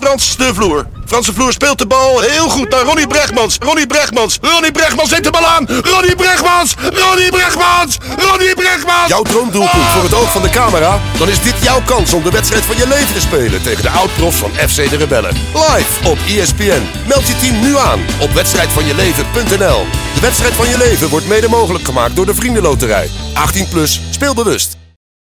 Frans de Vloer. Frans de Vloer speelt de bal heel goed naar Ronnie Brechtmans. Ronnie Brechtmans neemt de bal aan. Ronnie Brechtmans. Jouw droomdoelpunt voor het oog van de camera? Dan is dit jouw kans om de wedstrijd van je leven te spelen tegen de oud-profs van FC de Rebellen. Live op ESPN. Meld je team nu aan op wedstrijdvanjeleven.nl. De wedstrijd van je leven wordt mede mogelijk gemaakt door de Vriendenloterij. 18+, speel bewust.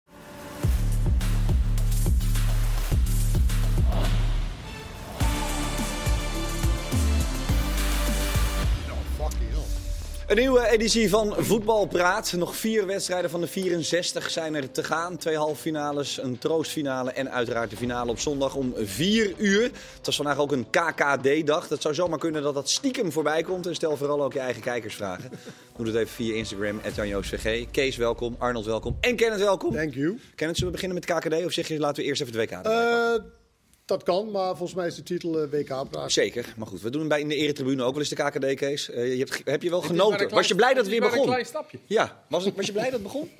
Een nieuwe editie van Voetbal Praat. Nog 4 wedstrijden van de 64 zijn er te gaan. 2 halffinales, een troostfinale en uiteraard de finale op zondag om 4 uur. Het was vandaag ook een KKD-dag. Het zou zomaar kunnen dat dat stiekem voorbij komt. En stel vooral ook je eigen kijkersvragen. Doe het even via Instagram, @JanJoosVG. Kees welkom, Arnold welkom en Kenneth welkom. Thank you. Kenneth, zullen we beginnen met KKD of zeg je laten we eerst even de WK erbij? Dat kan, maar volgens mij is de titel WK-praat. Zeker, maar goed. We doen hem in de eretribune ook wel eens de KKD, Kees. Heb je wel genoten? Was je blij dat het weer begon? een klein stapje. Ja, was je blij dat het begon?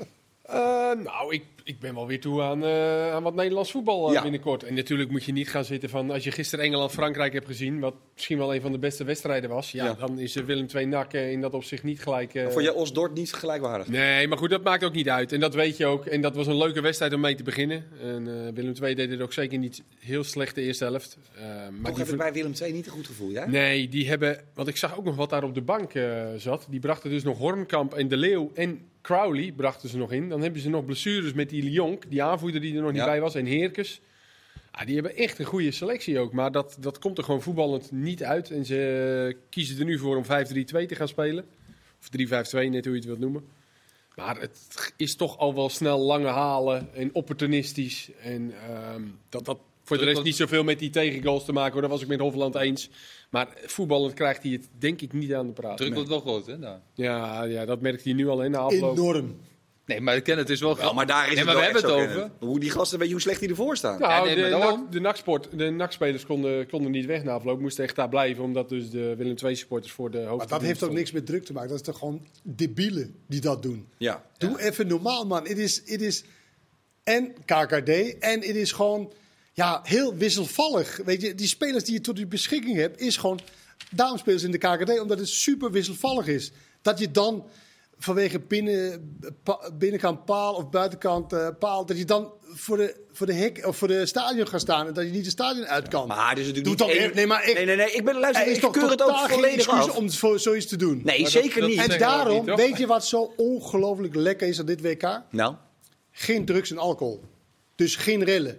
Ik ben wel weer toe aan wat Nederlands voetbal binnenkort. En natuurlijk moet je niet gaan zitten van... Als je gisteren Engeland-Frankrijk hebt gezien... wat misschien wel een van de beste wedstrijden was... dan is Willem II NAC in dat opzicht niet gelijk... Vond je Osdorp niet gelijkwaardig? Nee, maar goed, dat maakt ook niet uit. En dat weet je ook. En dat was een leuke wedstrijd om mee te beginnen. En Willem II deed het ook zeker niet heel slecht de eerste helft. Toch heb ik bij Willem II niet een goed gevoel, ja? Nee, die hebben... Want ik zag ook nog wat daar op de bank zat. Die brachten dus nog Hornkamp en De Leeuw en... Crowley brachten ze nog in. Dan hebben ze nog blessures met die Lyon, die aanvoerder die er nog niet bij was, en Heerkes. Die hebben echt een goede selectie ook. Maar dat komt er gewoon voetballend niet uit. En ze kiezen er nu voor om 5-3-2 te gaan spelen. Of 3-5-2, net hoe je het wilt noemen. Maar het is toch al wel snel lange halen en opportunistisch. En dat voor de rest niet zoveel met die tegengoals te maken. Hoor. Dat was ik met Hofland eens. Maar voetballend krijgt hij het denk ik niet aan de praat. Druk wordt wel groot, hè? Daar. Ja, dat merkt hij nu al in de afloop. Enorm. Nee, maar ik ken het is wel Ja, maar daar is het we wel hebben echt het zo, over. Kenneth. Hoe die gasten, weet je hoe slecht die ervoor staan? Nou, maar de NAC-spelers konden niet weg na afloop. Moesten echt daar blijven, omdat dus de Willem II-supporters voor de hoofd. Maar dat heeft ook niks met druk te maken. Dat is toch gewoon debielen die dat doen. Ja. Doe even normaal, man. Het is en KKD en het is gewoon heel wisselvallig. Weet je, die spelers die je tot je beschikking hebt, is gewoon... Daarom spelen ze in de KKD, omdat het super wisselvallig is. Dat je dan vanwege binnenkant paal of buitenkant paal... dat je dan voor de hek of voor de stadion gaat staan... en dat je niet het stadion uit kan. Maar dus natuurlijk Doe niet toch één... Nee. Ik keur het ook volledig af. Om zoiets te doen. Nee, zeker niet. En daarom, weet je wat zo ongelooflijk lekker is aan dit WK? Nou? Geen drugs en alcohol. Dus geen rellen.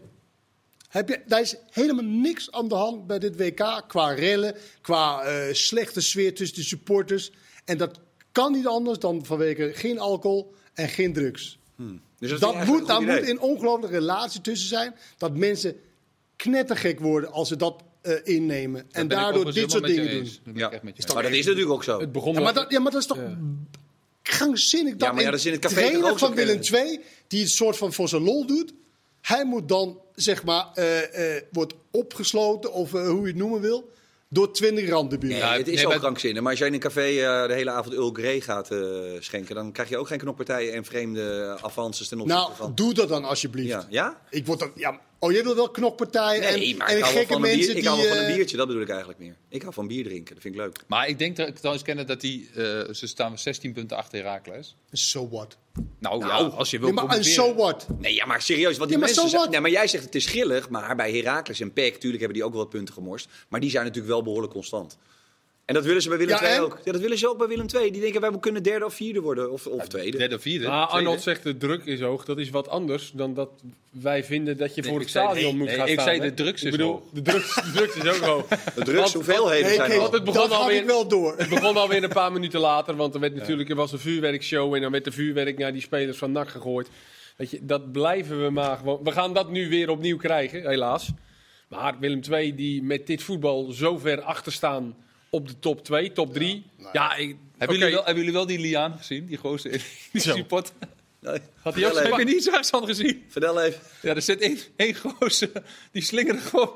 Daar is helemaal niks aan de hand bij dit WK qua rellen, qua slechte sfeer tussen de supporters. En dat kan niet anders dan vanwege geen alcohol en geen drugs. Dus Daar moet een ongelooflijke relatie tussen zijn. Dat mensen knettergek worden als ze dat innemen. En daardoor dit soort dingen doen. Ja. Maar dat is natuurlijk ook zo. Het begon Maar dat is toch krankzinnig. Ja, maar dat is in het café trainer toch ook zo, van Willem II, die het soort van voor zijn lol doet. Hij moet dan, zeg maar, wordt opgesloten, of hoe je het noemen wil, door 20 randdeburen. Nee, het is ook krankzinnig. Maar als jij in een café de hele avond Earl Grey gaat schenken... dan krijg je ook geen knokpartijen en vreemde avances ten opzichte van... doe dat dan alsjeblieft. Ja? Ik word dan, jij wil wel knokpartijen Nee, maar en ik hou wel gekke van mensen ik die... hou wel van een biertje, dat bedoel ik eigenlijk meer. Ik hou van bier drinken, dat vind ik leuk. Maar ik denk trouwens kennen dat ze staan 16 punten achter Heracles. So what? Nou, als je wil Nee, maar en so what? Nee, ja, maar serieus, wat die maar mensen so zeggen... what? Nee, maar jij zegt het is grillig, maar bij Heracles en PEC... tuurlijk hebben die ook wel wat punten gemorst. Maar die zijn natuurlijk wel behoorlijk constant. En dat willen ze bij Willem II ook. Ja, dat willen ze ook bij Willem II. Die denken, wij kunnen derde of vierde worden, of tweede. Derde of vierde. Arnold zegt de druk is hoog. Dat is wat anders dan dat wij vinden dat je voor het stadion moet gaan staan. Ik zei hè? de drugs is hoog. De drugs is ook hoog. De drugs, hoeveelheden zijn hoog. Dat had ik wel door. Het begon alweer een paar minuten later, want er was een vuurwerkshow en dan werd de vuurwerk naar die spelers van NAC gegooid. Weet je, dat blijven we maar gewoon. We gaan dat nu weer opnieuw krijgen, helaas. Maar Willem II die met dit voetbal zo ver achter staan op de top 2, top 3. Hebben jullie wel die Liaan gezien? Die gozer in die support? Nee. Had hij ook Heb je niet zo gezien? Vertel even. Ja, er zit één gozer, die slingerde gewoon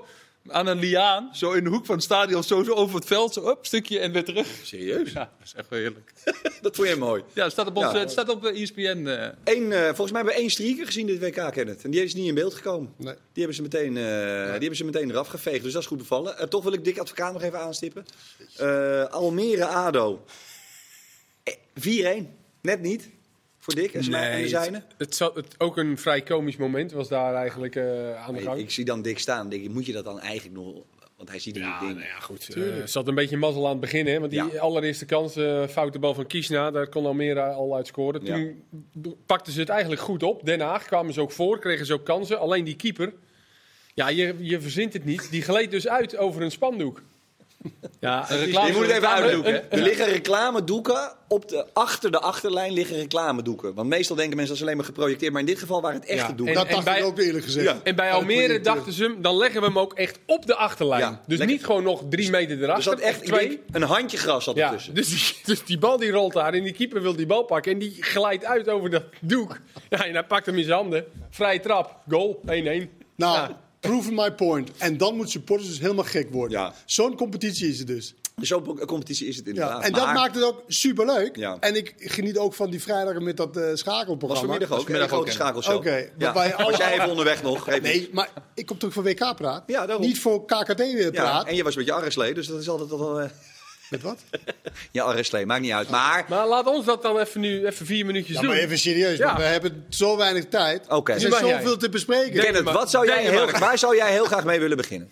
aan een liaan, zo in de hoek van het stadion, zo over het veld, zo een stukje en weer terug. Serieus? Ja, dat is echt wel heerlijk. Dat vond jij mooi. Ja, het staat op, het staat op ESPN. Volgens mij hebben we 1 streaker gezien dit WK, Kenneth. En die is niet in beeld gekomen. Nee. Die hebben ze meteen eraf geveegd. Dus dat is goed bevallen. Toch wil ik Dick Advocaat nog even aanstippen. Almere-ADO. 4-1. Net niet. Voor Dick en de zijne. Het ook een vrij komisch moment was daar eigenlijk aan de gang. Ik zie dan Dick staan. Denk ik, moet je dat dan eigenlijk nog... Want hij ziet er niet dingen. Nou ja, goed. Er zat een beetje mazzel aan het begin. Hè? Want die allereerste kans, foute bal van Kiesna, daar kon Almere al uit scoren. Toen pakten ze het eigenlijk goed op. Den Haag kwamen ze ook voor, kregen ze ook kansen. Alleen die keeper, ja, je verzint het niet. Die gleed dus uit over een spandoek. Ja, je moet het even uitdoeken. Er liggen reclamedoeken achter de achterlijn liggen reclamedoeken. Want meestal denken mensen dat ze alleen maar geprojecteerd, maar in dit geval waren het echte doeken. Dat dacht ik ook eerlijk gezegd. Ja. En bij Almere dachten ze hem, dan leggen we hem ook echt op de achterlijn. Ja, dus lekker. niet gewoon nog 3 meter erachter. Er zat echt een handje gras zat ertussen. Dus die bal die rolt daar en die keeper wil die bal pakken en die glijdt uit over dat doek. Ja, en hij pakt hem in zijn handen. Vrije trap, goal, 1-1. Nou, proving my point. En dan moet supporters dus helemaal gek worden. Ja. Zo'n competitie is het dus. Zo'n competitie is het inderdaad. Ja. En dat maakt het ook superleuk. Ja. En ik geniet ook van die vrijdagen met dat schakelprogramma. Was vanmiddag ook. Een grote schakelshow. Oké. Ja. Was jij even onderweg nog? Nee, maar ik kom toch voor WK praat. Ja, daarom. Niet voor KKD praat. En je was met je arreslee, dus dat is altijd al... Met wat? Ja, arreslee, maakt niet uit. Maar laat ons dat dan even 4 minuutjes doen. Maar even serieus, want we hebben zo weinig tijd. Oké. Er is zoveel te bespreken. Kenneth, waar zou jij heel graag mee willen beginnen?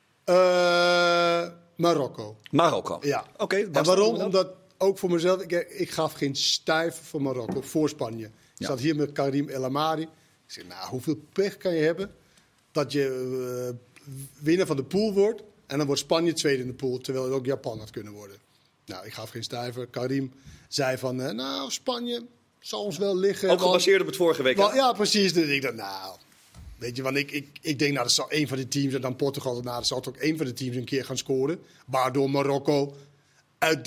Marokko. Marokko. Ja. Oké. En waarom? Omdat, ook voor mezelf, ik gaf geen stuif voor Marokko, voor Spanje. Ik zat hier met Karim El Amari. Ik zei, nou, hoeveel pech kan je hebben dat je winnaar van de pool wordt en dan wordt Spanje tweede in de pool, terwijl het ook Japan had kunnen worden. Nou, ik gaf geen stuiver. Karim zei van, nou, Spanje zal ons wel liggen. Ook gebaseerd op het vorige week. Ja, precies. Dus ik dacht, nou, weet je, want ik denk, nou, dat zal een van die teams, en dan Portugal, nou, dat zal ook een van de teams een keer gaan scoren. Waardoor Marokko uit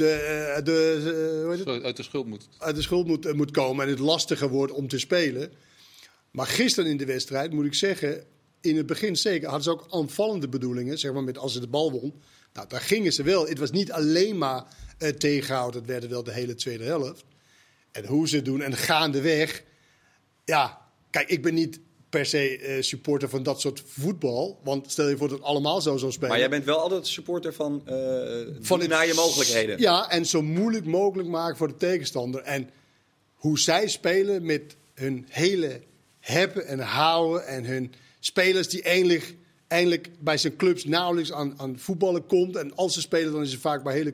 de schuld moet komen en het lastiger wordt om te spelen. Maar gisteren in de wedstrijd, moet ik zeggen, in het begin zeker, hadden ze ook aanvallende bedoelingen, zeg maar, met als ze de bal won. Nou, daar gingen ze wel. Het was niet alleen maar tegenhouden, het werd wel de hele tweede helft. En hoe ze het doen en gaandeweg. Ja, kijk, ik ben niet per se supporter van dat soort voetbal. Want stel je voor dat het allemaal zo zou spelen. Maar jij bent wel altijd supporter van naar je mogelijkheden. Ja, en zo moeilijk mogelijk maken voor de tegenstander. En hoe zij spelen met hun hele hebben en houden. En hun spelers die eindelijk bij zijn clubs nauwelijks aan voetballen komt. En als ze spelen, dan is het vaak bij hele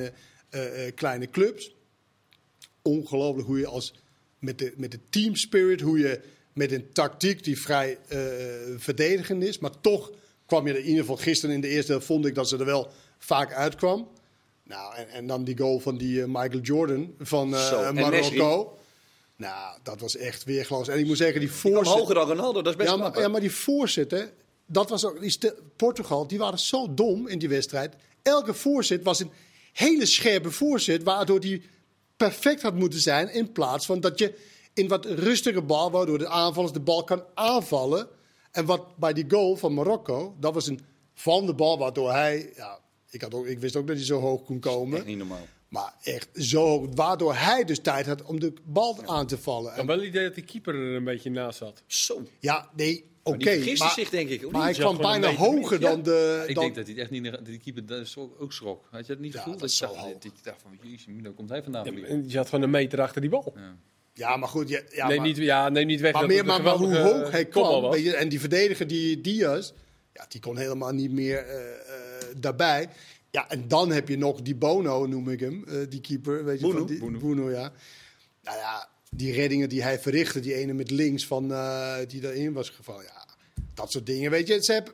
kleine clubs. Ongelooflijk hoe je met de team spirit, hoe je met een tactiek die vrij verdedigend is. Maar toch kwam je er in ieder geval gisteren in de eerste helft, vond ik dat ze er wel vaak uitkwam. Nou, en dan die goal van die Michael Jordan van Marokko. Nou, dat was echt weergaloos. En ik moet zeggen, die voorzet... Die kwam hoger dan Ronaldo, dat is best knap. Ja, maar die voorzet, hè, dat was ook... Portugal, die waren zo dom in die wedstrijd. Elke voorzet was een hele scherpe voorzet, waardoor die perfect had moeten zijn, in plaats van dat je in wat rustige bal, waardoor de aanvallers de bal kan aanvallen. En wat bij die goal van Marokko, dat was een van de bal, waardoor hij... Ja, ik wist ook dat hij zo hoog kon komen. Echt niet normaal. Maar echt zo hoog, waardoor hij dus tijd had om de bal aan te vallen. Ik heb wel het idee dat de keeper er een beetje naast zat. Zo. Ja, nee, oké. Die vergiste zich, denk ik. Maar hij kwam bijna hoger dan de... Ik denk dat hij echt niet... Die keeper dat is ook schrok. Had je het niet gevoeld? Dat is zo hoog. Dat je dacht van, jezus, daar komt hij vandaan. Je zat gewoon een meter achter die bal. Ja. Ja, maar goed. Neem niet weg maar, dat maar hoe hoog hij kwam. Was. Weet je, en die verdediger, die Diaz, ja, die kon helemaal niet meer daarbij. Ja, en dan heb je nog die Bono, noem ik hem, die keeper. Weet je, Bono, ja. Nou ja, die reddingen die hij verrichtte, die ene met links van die daarin was gevallen. Ja, dat soort dingen, weet je. Ze hebben...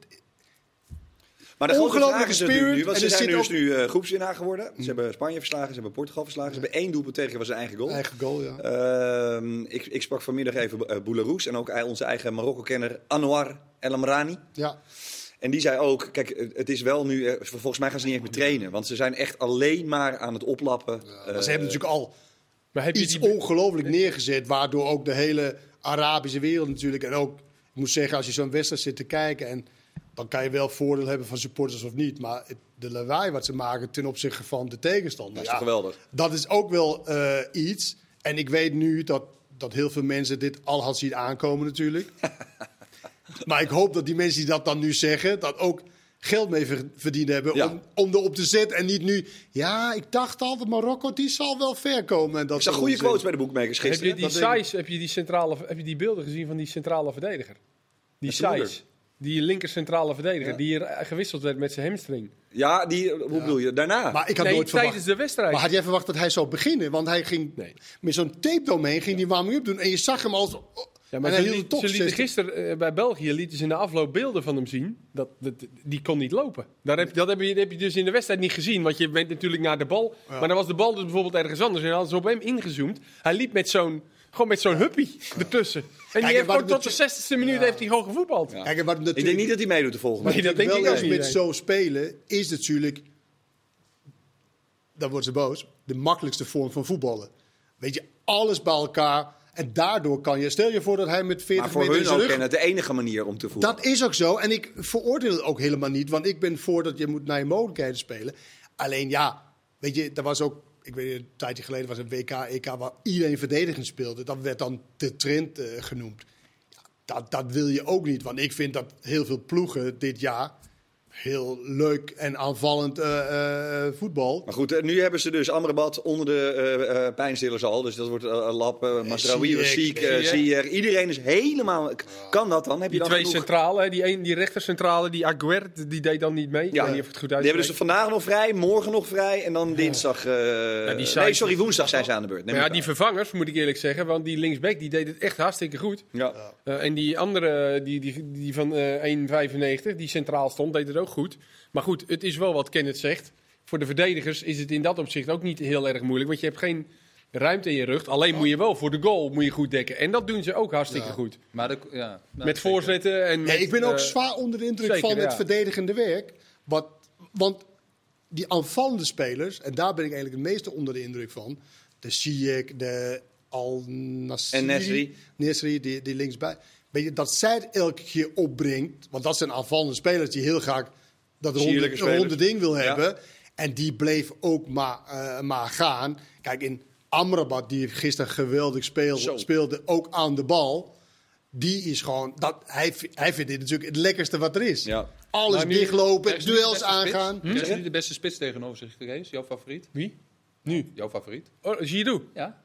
Maar de ongelooflijke spirit. Nu, want ze zijn dus nu groepswinnaar geworden. Ze hebben Spanje verslagen, ze hebben Portugal verslagen. Ze hebben 1 doelpunt tegen, was zijn eigen goal. Eigen goal, ja. Ik sprak vanmiddag even Boularus en ook onze eigen Marokko-kenner Anouar El Amrani. Ja. En die zei ook, kijk, het is wel nu... volgens mij gaan ze niet echt meer trainen. Want ze zijn echt alleen maar aan het oplappen. Ja, maar ze hebben natuurlijk al iets ongelooflijk neergezet. Waardoor ook de hele Arabische wereld natuurlijk... En ook, ik moet zeggen, als je zo'n wedstrijd zit te kijken... en dan kan je wel voordeel hebben van supporters of niet. Maar de lawaai wat ze maken ten opzichte van de tegenstander. Dat is toch geweldig. Dat is ook wel iets. En ik weet nu dat heel veel mensen dit al had zien aankomen natuurlijk. Maar ik hoop dat die mensen die dat dan nu zeggen, dat ook geld mee verdiend hebben om erop te zetten. En niet nu, ik dacht altijd Marokko, die zal wel ver komen. En dat Ik zag goede quotes bij de boekmakers gisteren. Heb je die beelden gezien van die centrale verdediger? Die Saiz, die linker centrale verdediger, die hier gewisseld werd met zijn hamstring. Ja, hoe bedoel je? Daarna? Maar ik had nooit verwacht. Tijdens de wedstrijd. Maar had jij verwacht dat hij zou beginnen? Want hij ging met zo'n tape omheen, ging die warming-up doen. En je zag hem als... Ja, maar ze lieten gisteren bij België lieten ze in de afloop beelden van hem zien. Die kon niet lopen. Dat heb je dus in de wedstrijd niet gezien. Want je bent natuurlijk naar de bal. Ja. Maar dan was de bal dus bijvoorbeeld ergens anders. En dan hadden ze op hem ingezoomd. Hij liep met zo'n huppie ertussen. En die heeft gewoon tot de 60e minuut heeft hij gewoon gevoetbald. Ja. Kijk, ik denk niet dat hij meedoet de volgende. Nee, dat denk ik ook niet. Met zo spelen is natuurlijk, dan wordt ze boos, de makkelijkste vorm van voetballen. Weet je, alles bij elkaar. En daardoor kan je... Stel je voor dat hij met 40 meter in zijn rug... Maar voor hun ook de enige manier om te voetballen. Dat is ook zo. En ik veroordeel het ook helemaal niet. Want ik ben voor dat je moet naar je mogelijkheden spelen. Alleen weet je, er was ook... Ik weet een tijdje geleden was een WK, EK waar iedereen verdedigend speelde. Dat werd dan de trend genoemd. Ja, dat wil je ook niet. Want ik vind dat heel veel ploegen dit jaar... heel leuk en aanvallend voetbal. Maar goed, nu hebben ze dus Amrabat onder de pijnstillers al. Dus dat wordt Lap, Mazraoui, Ziyech. Iedereen is helemaal... Kan dat dan? Heb je die dan twee genoeg? centrale, die rechtercentrale, die Aguerd, die deed dan niet mee. Ja, die heeft het goed die hebben dus vandaag nog vrij, morgen nog vrij en dan dinsdag... woensdag zijn ze aan de beurt. Maar die vervangers, moet ik eerlijk zeggen, want die linksback die deed het echt hartstikke goed. Ja. En die andere, die van 1,95, die centraal stond, deed het ook goed. Maar goed, het is wel wat Kenneth zegt. Voor de verdedigers is het in dat opzicht ook niet heel erg moeilijk. Want je hebt geen ruimte in je rug. Alleen moet je wel voor de goal goed dekken. En dat doen ze ook hartstikke goed. Maar met voorzetten. En ik ben ook zwaar onder de indruk van het verdedigende werk. Want die aanvallende spelers, en daar ben ik eigenlijk het meeste onder de indruk van. De Ziyech, de Al-Nassiri, die linksbij. Weet je, dat zij het elke keer opbrengt. Want dat zijn aanvallende spelers die heel graag dat ronde ding wil hebben. Ja. En die bleef ook maar gaan. Kijk, in Amrabat, die gisteren geweldig speelde ook aan de bal. Die is gewoon... Hij vindt dit natuurlijk het lekkerste wat er is. Ja. Alles dichtlopen, duels aangaan. Is nu de beste spits tegenover zich geweest? Jouw favoriet? Wie? Nu? Jouw favoriet? Giroud. Ja.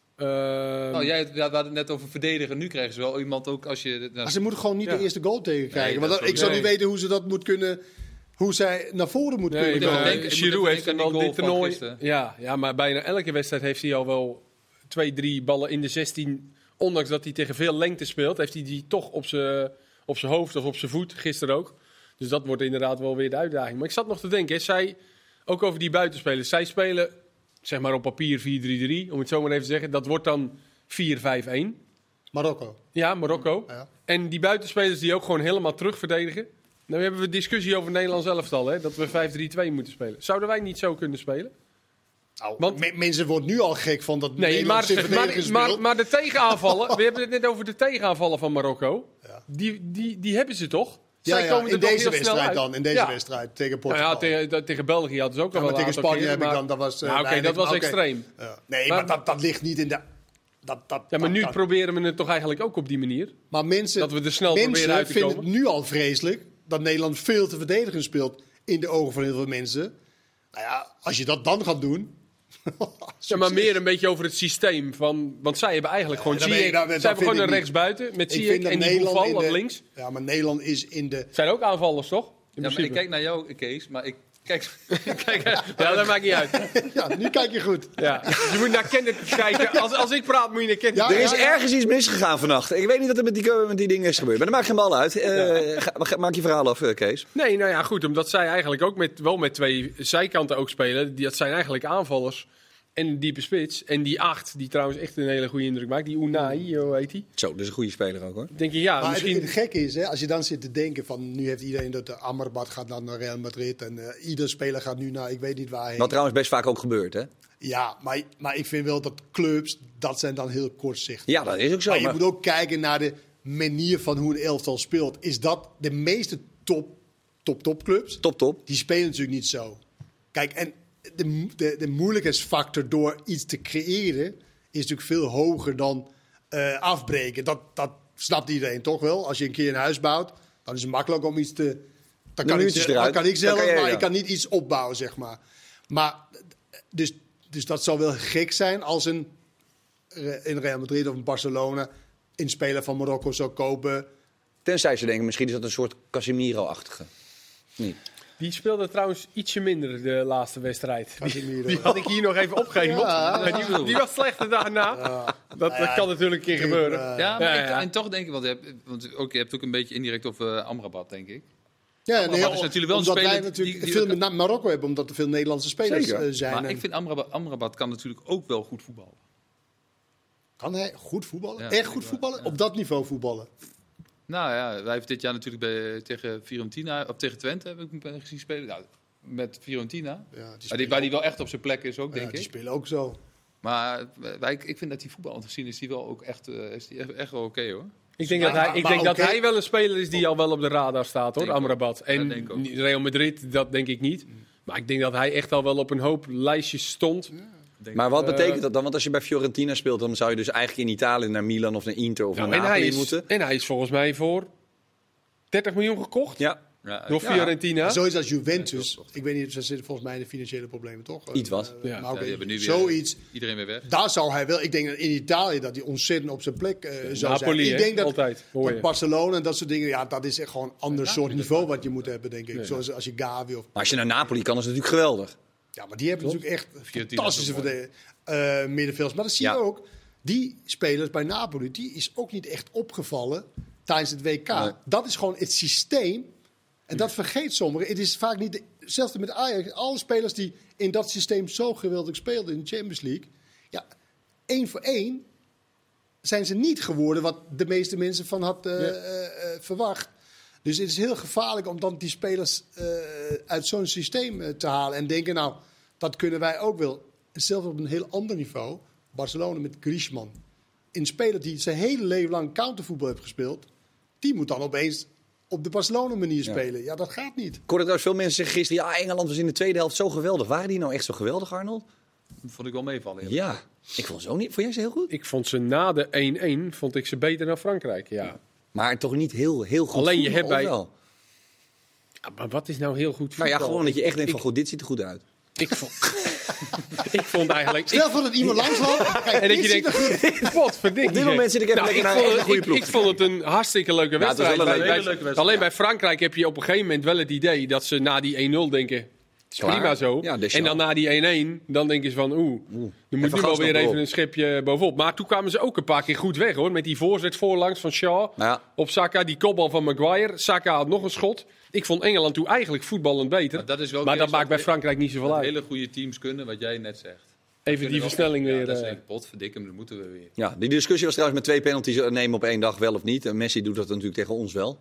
We hadden het net over verdedigen. Nu krijgen ze wel iemand ook als je... Maar ze moeten gewoon niet de eerste goal tegenkrijgen. Want ik zou niet weten hoe ze dat moet kunnen... Hoe zij naar voren moet kunnen. Giroud heeft dan dit toernooi... Ja, maar bijna elke wedstrijd heeft hij al wel 2-3 ballen in de 16. Ondanks dat hij tegen veel lengte speelt, heeft hij die toch op zijn hoofd of op zijn voet. Gisteren ook. Dus dat wordt inderdaad wel weer de uitdaging. Maar ik zat nog te denken, ook over die buitenspelers. Zij spelen... zeg maar op papier 4-3-3, om het zo maar even te zeggen. Dat wordt dan 4-5-1. Marokko. Ja, Marokko. Ja. En die buitenspelers die ook gewoon helemaal terug verdedigen. Nou hebben we discussie over het Nederlands elftal, hè, dat we 5-3-2 moeten spelen. Zouden wij niet zo kunnen spelen? Nou, want mensen worden nu al gek van dat Nederlandse verdediging maar de tegenaanvallen, we hebben het net over de tegenaanvallen van Marokko. Ja. Die hebben ze toch? In deze wedstrijd dan. In deze wedstrijd tegen Portugal. Tegen België hadden ze ook al wel tegen Spanje heb ik dan. Dat was, dat was extreem. Nee, maar dat ligt niet in de... maar nu proberen we het toch eigenlijk ook op die manier? Maar mensen, dat we er snel proberen uit te komen. Vinden het nu al vreselijk dat Nederland veel te verdedigend speelt in de ogen van heel veel mensen. Nou ja, als je dat dan gaat doen... maar meer een beetje over het systeem. Want zij hebben eigenlijk gewoon... zij hebben gewoon een rechtsbuiten met Ziyech en die Boufal op links. Ja, maar Nederland is in de... Zijn ook aanvallers, toch? Maar ik kijk naar jou, Kees, maar ik... Kijk, dat maakt niet uit. Ja, nu kijk je goed. Ja. Je moet naar Kenneth kijken. Als ik praat, moet je naar Kenneth. Er is ergens iets misgegaan vannacht. Ik weet niet wat er met die dingen is gebeurd. Maar dat maakt geen bal uit. Maak je verhaal af, Kees. Nee, nou ja, goed. Omdat zij eigenlijk ook met twee zijkanten ook spelen. Dat zijn eigenlijk aanvallers. En een diepe spits. En die 8, die trouwens echt een hele goede indruk maakt. Die Unai, hoe heet die? Zo, dat is een goede speler ook, hoor. Denk je, ja, maar misschien... Het gekke is, hè, als je dan zit te denken van... Nu heeft iedereen dat de Amrabat gaat naar Real Madrid. En ieder speler gaat nu naar ik weet niet waarheen. Wat trouwens best vaak ook gebeurt, hè? Ja, maar ik vind wel dat clubs, dat zijn dan heel kortzichtig. Ja, dat is ook zo. Maar je moet ook kijken naar de manier van hoe een elftal speelt. Is dat de meeste top topclubs. Top. Die spelen natuurlijk niet zo. Kijk, en de moeilijkheidsfactor door iets te creëren is natuurlijk veel hoger dan afbreken. Dat snapt iedereen toch wel. Als je een keer een huis bouwt, dan is het makkelijk om iets te... Dan kan ik zelf, maar ik kan niet iets opbouwen, zeg maar. Maar dus dat zal wel gek zijn als in Real Madrid of in Barcelona een speler van Marokko zou kopen. Tenzij ze denken, misschien is dat een soort Casemiro-achtige. Niet. Die speelde trouwens ietsje minder de laatste wedstrijd. Casemiro. Die had ik hier nog even opgehemeld. Ja. Maar die was slechter daarna. Ja. Dat kan natuurlijk een keer gebeuren. En toch denk ik, want je hebt ook een beetje indirect over Amrabat, denk ik. Ja, Amrabat is natuurlijk wel een omdat speler wij natuurlijk die veel met Marokko hebben, omdat er veel Nederlandse spelers Zeker. zijn. Maar En ik vind Amrabat kan natuurlijk ook wel goed voetballen. kan hij goed voetballen? Ja, Echt goed wel. voetballen? Ja. Op dat niveau voetballen? Nou ja, wij hebben dit jaar natuurlijk tegen Fiorentina, of tegen Twente heb ik hem gezien spelen. Nou, met Fiorentina. Ja, Waar die wel echt op zijn plek is ook, ja, denk die ik. spelen ook zo. Maar ik vind dat die voetbal gezien is die wel ook echt, echt wel oké hoor. Ik denk dat hij wel een speler is die al wel op de radar staat, hoor, Denk ik Amrabat. ook. En Ja, denk ik ook. Real Madrid, dat denk ik niet. Maar ik denk dat hij echt al wel op een hoop lijstjes stond. Maar wat betekent dat dan? Want als je bij Fiorentina speelt, dan zou je dus eigenlijk in Italië naar Milan of naar Inter of naar Napoli moeten. En hij is volgens mij voor 30 miljoen gekocht Ja, door Fiorentina. Zoiets als Juventus. Ik weet niet, ze zitten volgens mij in de financiële problemen, toch? Iets wat. Ja. Maar ook die hebben nu weer zoiets. iedereen weer weg. Daar zou hij wel. Ik denk dat in Italië dat hij ontzettend op zijn plek zou Napoli, zijn. Ik hè? denk dat, Altijd, hoor je. dat Barcelona en dat soort dingen. Ja, dat is echt gewoon een ander soort niveau wat je moet hebben, denk ik. Zoals als je Gavi of. maar als je naar Napoli kan, is het natuurlijk geweldig. Ja, maar die hebben natuurlijk echt Fiorentina fantastische is ook middenvelders. Maar dat zie je ook. Die spelers bij Napoli, die is ook niet echt opgevallen tijdens het WK. Nee. Dat is gewoon het systeem. En dat vergeet sommigen. Het is vaak niet... Zelfs met Ajax, alle spelers die in dat systeem zo geweldig speelden in de Champions League. Ja, 1 voor 1 zijn ze niet geworden wat de meeste mensen van had verwacht. Dus het is heel gevaarlijk om dan die spelers uit zo'n systeem te halen. En denken, nou, dat kunnen wij ook wel. En zelfs op een heel ander niveau. Barcelona met Griezmann. Een speler die zijn hele leven lang countervoetbal heeft gespeeld. Die moet dan opeens op de Barcelona-manier spelen. Ja, dat gaat niet. Ik hoorde trouwens veel mensen zeggen gisteren, ja, Engeland was in de tweede helft zo geweldig. Waren die nou echt zo geweldig, Arnold? Dat vond ik wel meevallen. Ja, ik vond zo niet. Vond jij ze heel goed? Ik vond ze na de 1-1 vond ik ze beter dan Frankrijk, ja. Maar toch niet heel goed. Alleen je voetbal, hebt bij- of wel? Ja, maar wat is nou heel goed Nou voetbal? ja, gewoon dat je echt denkt van, goed, dit ziet er goed uit. Ik vond eigenlijk... Stel voor dat iemand langsloopt. Kijk, En dat dit je ziet er goed denkt, wat verdikt. Op dit moment zit ik even lekker naar een echt goede ploeg. Ik vond het een hartstikke leuke het was wedstrijd. wel een hele leuke wedstrijd. Alleen bij Frankrijk heb je op een gegeven moment wel het idee dat ze na die 1-0 denken, het is Klaar. prima zo. Ja, Deschamps. En dan na die 1-1, dan denken ze van er moet nu gas wel nog weer even erop. een schepje bovenop. Maar toen kwamen ze ook een paar keer goed weg, hoor. Met die voorzet voorlangs van Shaw Ja. op Saka, die kopbal van Maguire. Saka had nog een schot. Ik vond Engeland toen eigenlijk voetballend beter. Maar dat is wel Maar dat keer maakt bij wat Frankrijk niet zoveel uit. hele goede teams kunnen, wat jij net zegt. Even die versnelling Ja, weer. dat is echt potverdikke, dat moeten we weer. Ja, die discussie was trouwens met 2 penalties nemen op 1 dag wel of niet. En Messi doet dat natuurlijk tegen ons wel.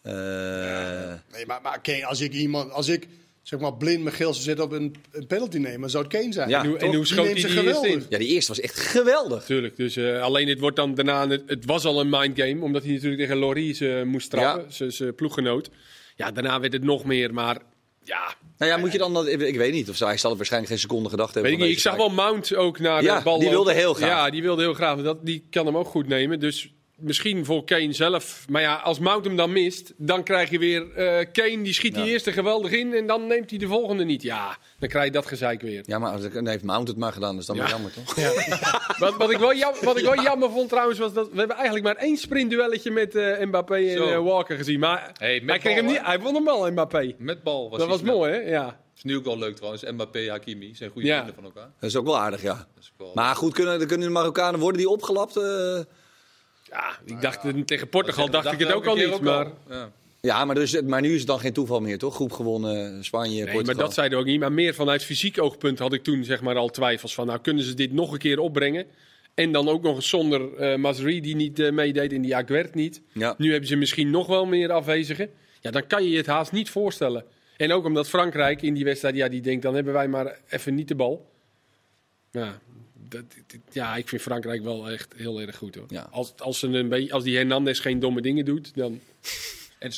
Nee, maar Kane, als ik zeg maar blind mijn geel zou zetten op een penalty nemen, dan zou het Kane zijn. Ja. En hoe Die schoot neemt hij ze die eerst geweldig. in? Ja, die eerste was echt geweldig. Tuurlijk, dus alleen het wordt dan daarna... Het was al een mindgame, omdat hij natuurlijk tegen Loris moest trappen, zijn ploeggenoot. Ja, daarna werd het nog meer, maar ja... Nou ja, moet je dan... Ik weet niet, of hij zal het waarschijnlijk geen seconde gedacht hebben. Weet ik niet, ik van zag deze wel Mount ook naar Ja, de bal. die wilde heel graag. Ja, die wilde heel graag. Die kan hem ook goed nemen, dus... Misschien voor Kane zelf. Maar ja, als Mount hem dan mist, dan krijg je weer Kane. Die schiet die eerste geweldig in en dan neemt hij de volgende niet. Ja, dan krijg je dat gezeik weer. Ja, maar dan heeft Mount het maar gedaan. Dat is dan wel jammer, toch? Wat ik wel jammer vond trouwens, was dat we hebben eigenlijk maar 1 sprintduelletje met Mbappé en Zo. Walker gezien. Maar Hey, met hij kreeg hem bal, niet. Hij won hem wel, Mbappé. Met bal was Dat hij was snel. mooi, hè? Ja. Dat is nu ook wel leuk trouwens. Mbappé, Hakimi zijn goede Ja. vrienden van elkaar. Dat is ook wel aardig, ja. Dat is ook wel... Maar goed, kunnen de Marokkanen worden die opgelapt? Ja, ik dacht tegen Portugal dacht ik het ook elke al keer niet. Maar, Ja. Ja, maar nu is het dan geen toeval meer, toch? Groep gewonnen, Spanje, nee, Portugal. maar dat zeiden we ook niet. Maar meer vanuit fysiek oogpunt had ik toen zeg maar al twijfels van... Nou, kunnen ze dit nog een keer opbrengen? En dan ook nog eens zonder Mazraoui die niet meedeed en die Aguerd niet. Ja. Nu hebben ze misschien nog wel meer afwezigen. Ja, dan kan je het haast niet voorstellen. En ook omdat Frankrijk in die wedstrijd, ja, die denkt... dan hebben wij maar even niet de bal. Ja, ik vind Frankrijk wel echt heel erg goed, hoor. Ja. Als die Hernandez geen domme dingen doet, dan... En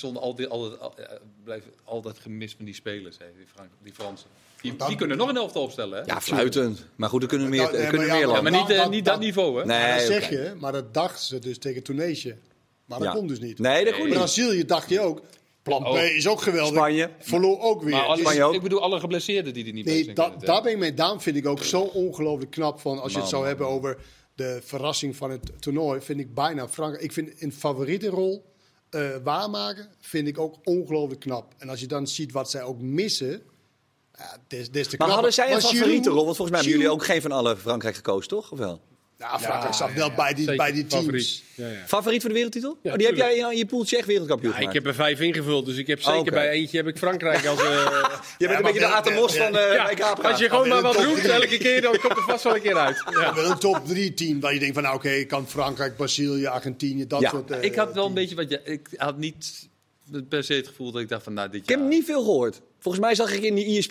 blijft altijd gemist van die spelers, hè, die Fransen. Die kunnen nog een elftal opstellen, hè? Ja, fluitend. Maar goed, er kunnen meer Ja, landen. maar niet dat niveau, hè? Nee, dat zeg oké. je, maar dat dachten ze dus tegen Tunesië. Maar dat Ja. komt dus niet. Nee, dat komt niet. Brazilië dacht je ook. Plan B is ook geweldig. Spanje. Verloor ook weer. Maar Dus- Spanje ook. ik bedoel, alle geblesseerden die er niet bij zijn. daar ben ik mee. Daarom vind ik ook zo ongelooflijk knap van. Als je het zou hebben over de verrassing van het toernooi. Vind ik bijna Frankrijk. Ik vind een favoriete rol waarmaken. Vind ik ook ongelooflijk knap. En als je dan ziet wat zij ook missen. Ja, des te Maar knapper. hadden zij een Maar favoriete Giroud- rol? Want volgens mij hebben jullie Giroud- ook geen van alle Frankrijk gekozen, toch? Of wel? Ja, Frankrijk zat wel bij die teams. Favoriet. Ja. Favoriet voor de wereldtitel? Ja, Die heb tuurlijk. jij in je pooltje echt wereldkampioen Ja, ik gemaakt. heb er 5 ingevuld, dus ik heb zeker Oké. bij eentje heb ik Frankrijk als... Je bent maar een beetje de wel- Atemos van ja, WK praat. als je gewoon maar wat top roept drie. elke keer, dan komt er vast wel een keer uit. Ja. Wel een top 3 team waar je denkt van nou oké, kan Frankrijk, Brazilië, Argentinië, dat Ja. soort. Ik had wel een teams. beetje ik had niet per se het gevoel dat ik dacht van, nou, dit Ik heb jaar... niet veel gehoord. Volgens mij zag ik in die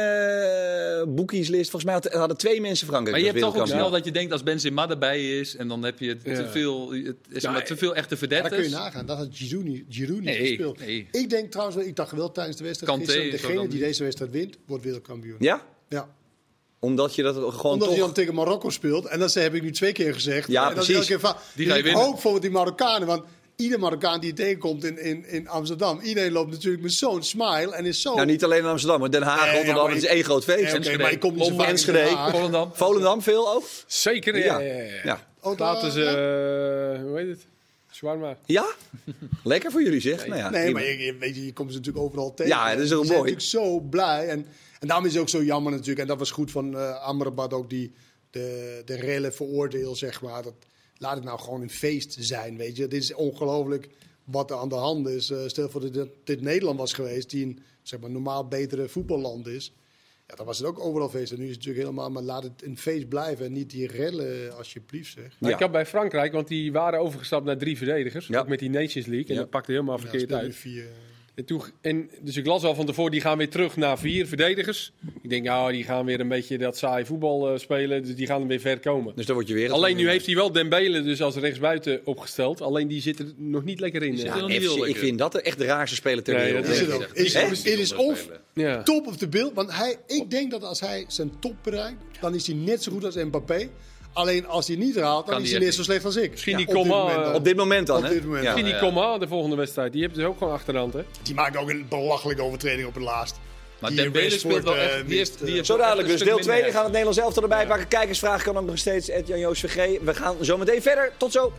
ESPN-boekieslist... volgens mij hadden 2 mensen Frankrijk Maar je als hebt toch ook wereldkampioen. snel dat je denkt als Benzema erbij is en dan heb je te veel echte Ja, daar kun je verdetters. nagaan. Dat had Giroud niet Nee, gespeeld. nee. Ik denk trouwens wel, ik dacht wel tijdens de wedstrijd Kanté gisteren, is degene dan die niet. deze wedstrijd wint, wordt wereldkampioen. Ja? Ja. Omdat je dat gewoon Omdat toch... hij dan tegen Marokko speelt. En dat heb ik nu 2 keer gezegd. Ja, en dat is precies. elke keer van, Die dus ga je ik winnen. hoop voor die Marokkanen. Want ieder Marokkaan die je tegenkomt in Amsterdam. Iedereen loopt natuurlijk met zo'n smile. En is zo... Nou, niet alleen in Amsterdam, maar Den Haag, Nee, Rotterdam, ja, maar het is één groot feest. Oké, maar ik kom niet zo vaak in Enschede. Den Haag. Volendam. Volendam, veel ook? Zeker, Ja. ja. Oh, daar- Gratis, hoe heet het? Shawarma. Ja? Lekker voor jullie, zeg. Nou ja, Nee, prima. maar je komt ze natuurlijk overal tegen. Ja, dat is ook Die zijn mooi. natuurlijk zo blij. En daarom is het ook zo jammer natuurlijk. En dat was goed van Amrabat ook, die de rellen veroordeel, zeg maar. Laat het nou gewoon een feest zijn, weet je. Dit is ongelooflijk wat er aan de hand is. Stel voor dat dit Nederland was geweest, die een zeg maar, normaal betere voetballand is. Ja, dan was het ook overal feest. En nu is het natuurlijk helemaal, maar laat het een feest blijven. En niet die rellen, alsjeblieft, zeg. Maar Ja. ik had bij Frankrijk, want die waren overgestapt naar 3 verdedigers. Ja. Ook met die Nations League. En Ja. dat pakte helemaal verkeerd speel je uit. 4. Dus ik las al van tevoren, die gaan weer terug naar 4 verdedigers. Ik denk, nou, die gaan weer een beetje dat saai voetbal spelen. Dus die gaan er weer ver komen. Dus dan word je weer... Alleen nu heeft hij wel Dembele dus als rechtsbuiten opgesteld. Alleen die zit er nog niet lekker in. zit Ja. er nog niet heel ik lekker. vind dat echt de raarste speler ter Nee, wereld. dat Is het Nee. ook. Is, Hè? het is of Ja. top of the bill. Want ik denk dat als hij zijn top bereikt, dan is hij net zo goed als Mbappé. Alleen als hij niet haalt, dan Kan is hij hij net echt zo slecht als ik. Misschien die op dit Coman, moment dan. Op dit moment dan, Op hè? dit moment Ja. dan. Misschien die Coman, de volgende wedstrijd. Die heeft dus ook gewoon achterhand, hè? Die maakt ook een belachelijke overtreding op het laatst. Maar Die Dembele Rashford, speelt wel echt... niet, Die heeft Zo wel dadelijk echt dus. een Deel stuk 2, we minder. gaan het Nederlands elftal erbij pakken. Kijkersvraag kan ook nog steeds. Jan-Joos VG. We gaan zo meteen verder. Tot zo.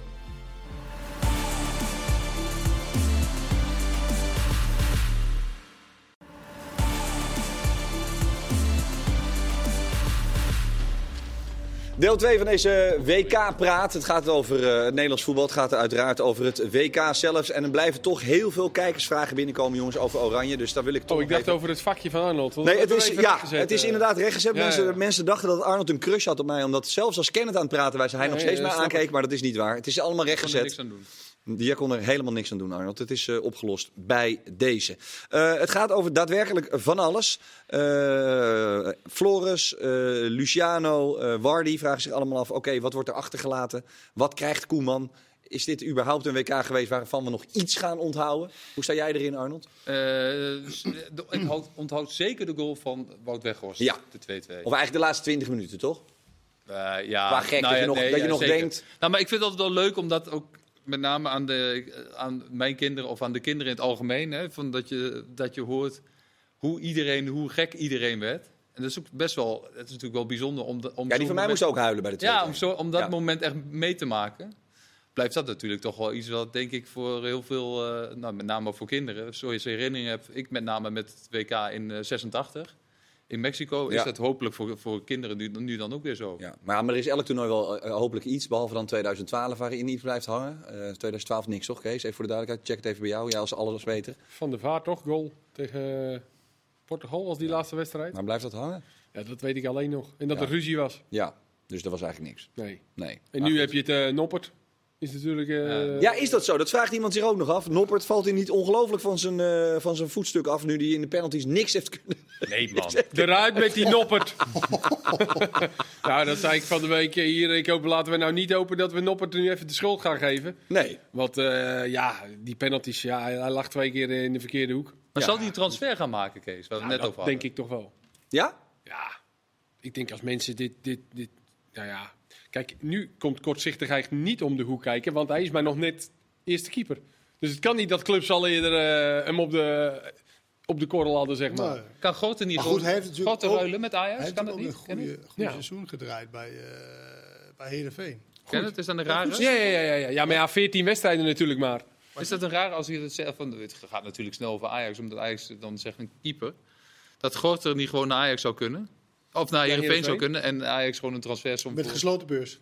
Deel 2 van deze WK-praat. Het gaat over het Nederlands voetbal. Het gaat uiteraard over het WK zelfs. En er blijven toch heel veel kijkersvragen binnenkomen, jongens, over Oranje. Dus daar wil ik toch Oh, ik nog dacht even... over het vakje van Arnold. Want Nee, dat het wordt is, even ja, rechtgezet, het is inderdaad rechtgezet. Ja, Mensen, ja. mensen dachten dat Arnold een crush had op mij. Omdat zelfs als Kenneth aan het praten was, hij nog Nee, steeds mij snap ik. aankeek. Maar dat is niet waar. Het is allemaal Ik kan er niks rechtgezet. aan doen. Jij kon er helemaal niks aan doen, Arnold. Het is opgelost bij deze. Het gaat over daadwerkelijk van alles. Flores, Luciano, Wardy vragen zich allemaal af... Oké, wat wordt er achtergelaten? Wat krijgt Koeman? Is dit überhaupt een WK geweest waarvan we nog iets gaan onthouden? Hoe sta jij erin, Arnold? Ik onthoud zeker de goal van Wout Weghorst. Ja. De 2-2. Of eigenlijk de laatste 20 minuten, toch? Ja, Qua gek, dat je nog- dat je nog zeker. denkt- Nou, maar ik vind het altijd wel leuk, omdat ook met name aan mijn kinderen of aan de kinderen in het algemeen, hè, van dat je hoort hoe gek iedereen werd. En dat is ook best wel, het is natuurlijk wel bijzonder om Ja, die zo'n van mij moment- moest ook huilen bij de 2-2. Ja, om dat Ja. moment echt mee te maken. Blijft dat natuurlijk toch wel iets wat, denk ik, voor heel veel, met name voor kinderen, zoals je herinnering hebt. Ik met name met het WK in 86 in Mexico, Ja. is dat hopelijk voor kinderen nu dan ook weer zo. Ja, maar er is elk toernooi wel hopelijk iets, behalve dan 2012 waarin iets blijft hangen. 2012 niks, toch Kees? Even voor de duidelijkheid, check het even bij jou. Jij als alles weten. Van der Vaart toch, goal tegen Portugal was die laatste wedstrijd. Maar blijft dat hangen? Ja, dat weet ik alleen nog. En dat Ja. er ruzie was. Ja, dus dat was eigenlijk niks. Nee. Nee. En Maar nu goed. heb je het Noppert. is natuurlijk... Ja, is dat zo? Dat vraagt iemand zich ook nog af. Noppert valt hij niet ongelooflijk van zijn voetstuk af nu die in de penalties niks heeft kunnen... Nee, man. Eruit met die Noppert. Nou, dat zei ik van de week hier. Ik hoop, laten we nou niet hopen dat we Noppert nu even de schuld gaan geven. Nee. Want die penalties, hij lag 2 keer in de verkeerde hoek. Maar zal hij een transfer gaan maken, Kees? Waar we het net over hadden. Denk ik toch wel. Ja? Ja. Ik denk als mensen dit... Nou ja. Kijk, nu komt kortzichtigheid niet om de hoek kijken. Want hij is maar nog net eerste keeper. Dus het kan niet dat clubs al eerder hem op de korrel hadden, zeg maar. Nee. Kan Grote niet Maar goed, hij heeft natuurlijk Grote ook- ruilen met Ajax? Hij heeft Kan dat ook niet? een goede Ja. seizoen gedraaid bij Heerenveen. Ken het? Is dat een rare? Ja, maar ja, 14 wedstrijden natuurlijk maar. Is dat een rare als je het zegt? Van, het gaat natuurlijk snel over Ajax, omdat Ajax dan zegt een keeper. Dat Grote niet gewoon naar Ajax zou kunnen? Of naar Heerenveen zou kunnen en Ajax gewoon een transfersom Met voor... gesloten beurs.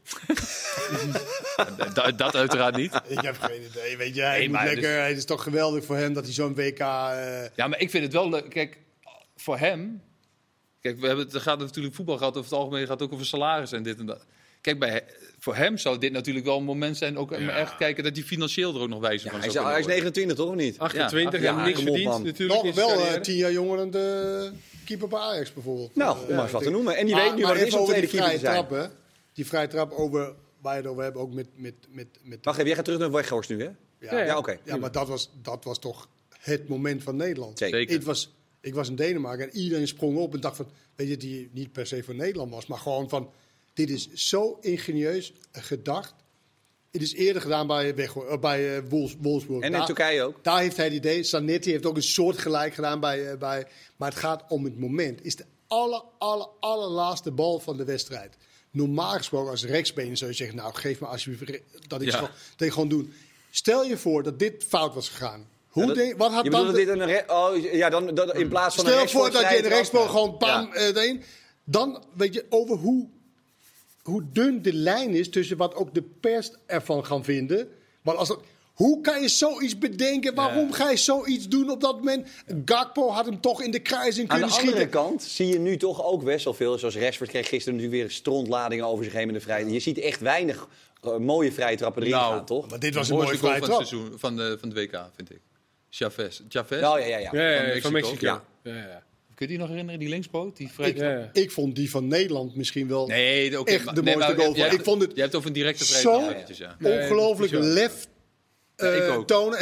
Dat uiteraard niet. Ik heb geen idee. Weet je, hij Nee, moet maar lekker. Het is toch geweldig voor hem dat hij zo'n WK... Ja, maar ik vind het wel leuk. Kijk, voor hem... Kijk, het gaat natuurlijk voetbal gaat over het algemeen gaat ook over salaris en dit en dat. Kijk, voor hem zou dit natuurlijk wel een moment zijn ook om echt kijken dat hij financieel er ook nog wijzer van zou kunnen Hij is worden. 29, toch? Of niet? 28 Ja, en niks kom op, verdiend man. natuurlijk. nog in zijn wel carrière. 10 jaar jonger dan de keeper bij Ajax bijvoorbeeld. Nou, om maar eens wat te noemen. En die weet nu wat het is even om over tweede die keeper te vrije zijn. trap, hè. Die vrije trap over, waar je het over hebt, ook met Wacht even, jij gaat terug naar Weghorst nu, hè? Ja, oké. Ja, maar dat was toch het moment van Nederland. Zeker. Ik was in Denemarken en iedereen sprong op en dacht van... Weet je, die niet per se voor Nederland was, maar gewoon van... Dit is zo ingenieus gedacht. Het is eerder gedaan bij Wolfsburg. En in Turkije ook. Daar heeft hij het idee. Zanetti heeft ook een soort gelijk gedaan bij... Maar het gaat om het moment. Is de allerlaatste bal van de wedstrijd. Normaal gesproken als rechtsbeen zou je zeggen... Nou, geef me alsjeblieft dat ik gewoon doen. Stel je voor dat dit fout was gegaan. Wat had je dan... bedoelt dat in plaats van Stel een voor dat je in de rechtsbal rechtsbal gewoon pam erin. Dan weet je over hoe dun de lijn is tussen wat ook de pers ervan gaan vinden. Want hoe kan je zoiets bedenken? Waarom ga je zoiets doen op dat moment? Gakpo had hem toch in de kruising Aan kunnen de andere schieten. kant zie je nu toch ook best wel veel. Zoals Rashford kreeg gisteren natuurlijk weer strontladingen over zich heen met de vrije. Je ziet echt weinig mooie vrije trappen erin gaan, toch? Maar dit was De een mooie mooiste goal vrije van het trap. seizoen van de WK, vind ik. Chavez. Ja. Ja, van Mexico. Ja. Ja. Kun je die nog herinneren, die linkspoot? Die vrije trap? Ja. Ik vond die van Nederland misschien wel Nee, ook echt de mooiste goal. Ik vond het je hebt over een directe vrije zo trap eventjes, ja. ongelooflijk dat is wel. lef ik ook. tonen. En